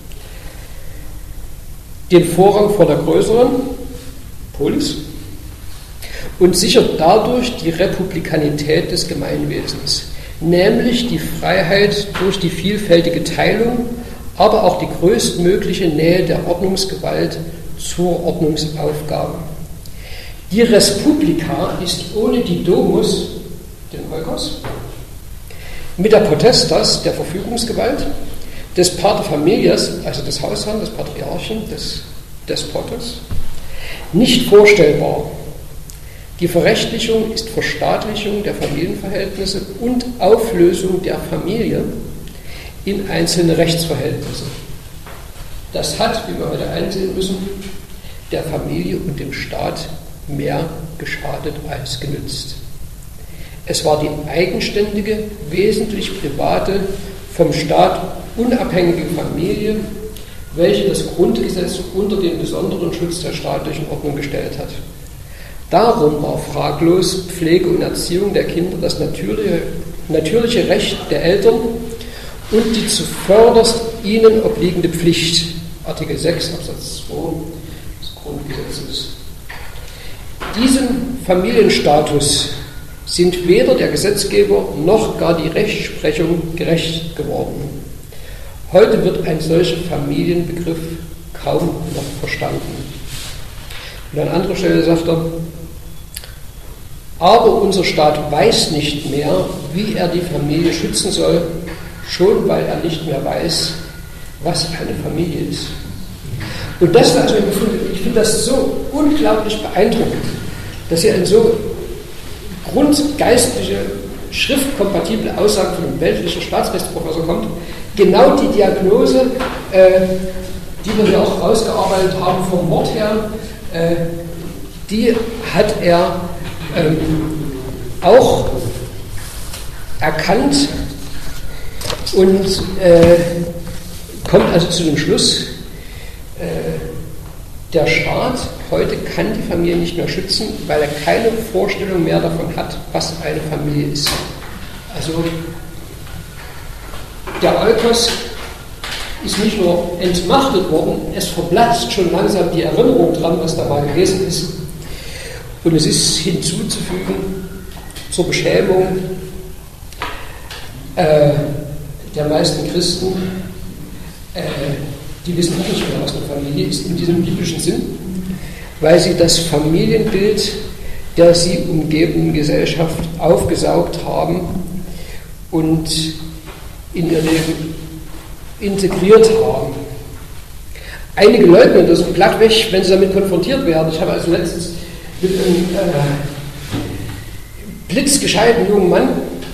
den Vorrang vor der größeren, Polis, und sichert dadurch die Republikanität des Gemeinwesens, nämlich die Freiheit durch die vielfältige Teilung, aber auch die größtmögliche Nähe der Ordnungsgewalt zur Ordnungsaufgabe. Die Res Publica ist ohne die Domus, den Oikos, mit der Potestas, der Verfügungsgewalt, des Pater Familias, also des Hausherrn, des Patriarchen, des Despotes, nicht vorstellbar. Die Verrechtlichung ist Verstaatlichung der Familienverhältnisse und Auflösung der Familie in einzelne Rechtsverhältnisse. Das hat, wie wir heute einsehen müssen, der Familie und dem Staat mehr geschadet als genützt. Es war die eigenständige, wesentlich private, vom Staat unabhängige Familie, welche das Grundgesetz unter den besonderen Schutz der staatlichen Ordnung gestellt hat. Darum war fraglos Pflege und Erziehung der Kinder das natürliche, natürliche Recht der Eltern und die zuvörderst ihnen obliegende Pflicht. Artikel sechs Absatz zwei des Grundgesetzes. Diesem Familienstatus sind weder der Gesetzgeber noch gar die Rechtsprechung gerecht geworden. Heute wird ein solcher Familienbegriff kaum noch verstanden. Und an anderer Stelle sagt er, aber unser Staat weiß nicht mehr, wie er die Familie schützen soll, schon weil er nicht mehr weiß, was eine Familie ist. Und das, also ich finde das so unglaublich beeindruckend, dass hier eine so grundgeistliche, schriftkompatible Aussage von einem weltlichen Staatsrechtsprofessor kommt. Genau die Diagnose, äh, die wir hier auch rausgearbeitet haben vom Wort her, äh, die hat er ähm, auch erkannt und äh, kommt also zu dem Schluss, äh, der Staat heute kann die Familie nicht mehr schützen, weil er keine Vorstellung mehr davon hat, was eine Familie ist. Also der Oikos ist nicht nur entmachtet worden, es verblasst schon langsam die Erinnerung dran, was da mal gewesen ist. Und es ist hinzuzufügen zur Beschämung äh, der meisten Christen, äh, die wissen auch nicht mehr, was eine Familie ist in diesem biblischen Sinn, weil sie das Familienbild der sie umgebenden Gesellschaft aufgesaugt haben und in ihr Leben integriert haben. Einige leugnen das glattweg, wenn sie damit konfrontiert werden. Ich habe also letztens mit einem äh, blitzgescheiten jungen Mann,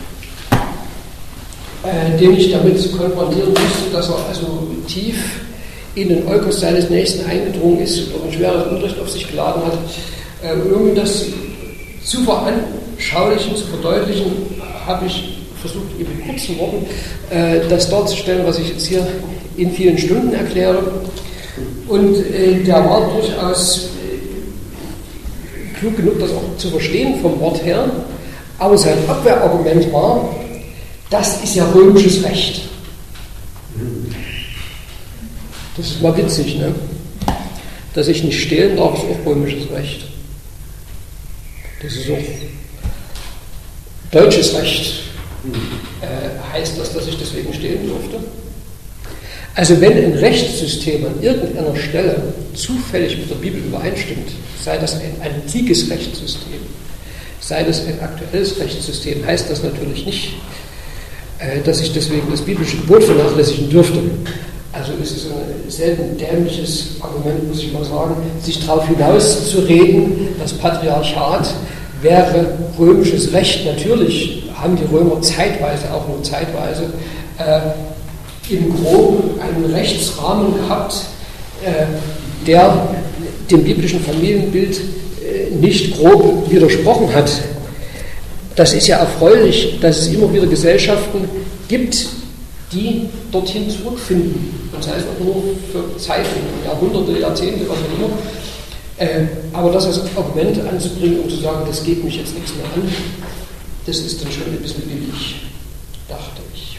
äh, den ich damit konfrontieren musste, dass er also tief in den Oikos seines Nächsten eingedrungen ist und ein schweres Unrecht auf sich geladen hat, äh, um das zu veranschaulichen, zu verdeutlichen, habe ich versucht, in kurzen Worten äh, das darzustellen, was ich jetzt hier in vielen Stunden erkläre. Und äh, der war durchaus äh, klug genug, das auch zu verstehen vom Wort her. Aber sein Abwehrargument war, das ist ja römisches Recht. Das ist mal witzig, ne? dass ich nicht stehlen darf, ist auch römisches Recht. Das ist auch deutsches Recht. Äh, heißt das, dass ich deswegen stehlen durfte? Also wenn ein Rechtssystem an irgendeiner Stelle zufällig mit der Bibel übereinstimmt, sei das ein antikes Rechtssystem, sei das ein aktuelles Rechtssystem, heißt das natürlich nicht, äh, dass ich deswegen das biblische Gebot vernachlässigen dürfte. Also es ist ein selten dämliches Argument, muss ich mal sagen, sich darauf hinauszureden, das Patriarchat wäre römisches Recht. Natürlich haben die Römer zeitweise, auch nur zeitweise, äh, im Groben einen Rechtsrahmen gehabt, äh, der dem biblischen Familienbild äh, nicht grob widersprochen hat. Das ist ja erfreulich, dass es immer wieder Gesellschaften gibt, die dorthin zurückfinden. Und sei es auch nur für Zeiten, Jahrhunderte, Jahrzehnte, was auch immer. Äh, aber das als Argument anzubringen, um zu sagen, das geht mich jetzt nichts mehr an, das ist dann schon ein bisschen billig, dachte ich.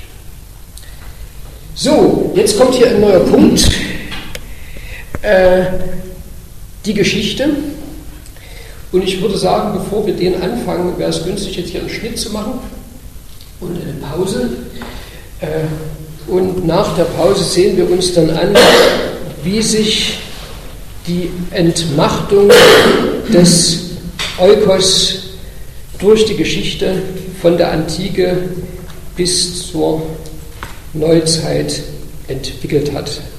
So, jetzt kommt hier ein neuer Punkt. Äh, die Geschichte. Und ich würde sagen, bevor wir den anfangen, wäre es günstig, jetzt hier einen Schnitt zu machen und eine Pause. Äh, und nach der Pause sehen wir uns dann an, wie sich die Entmachtung des Oikos durch die Geschichte von der Antike bis zur Neuzeit entwickelt hat.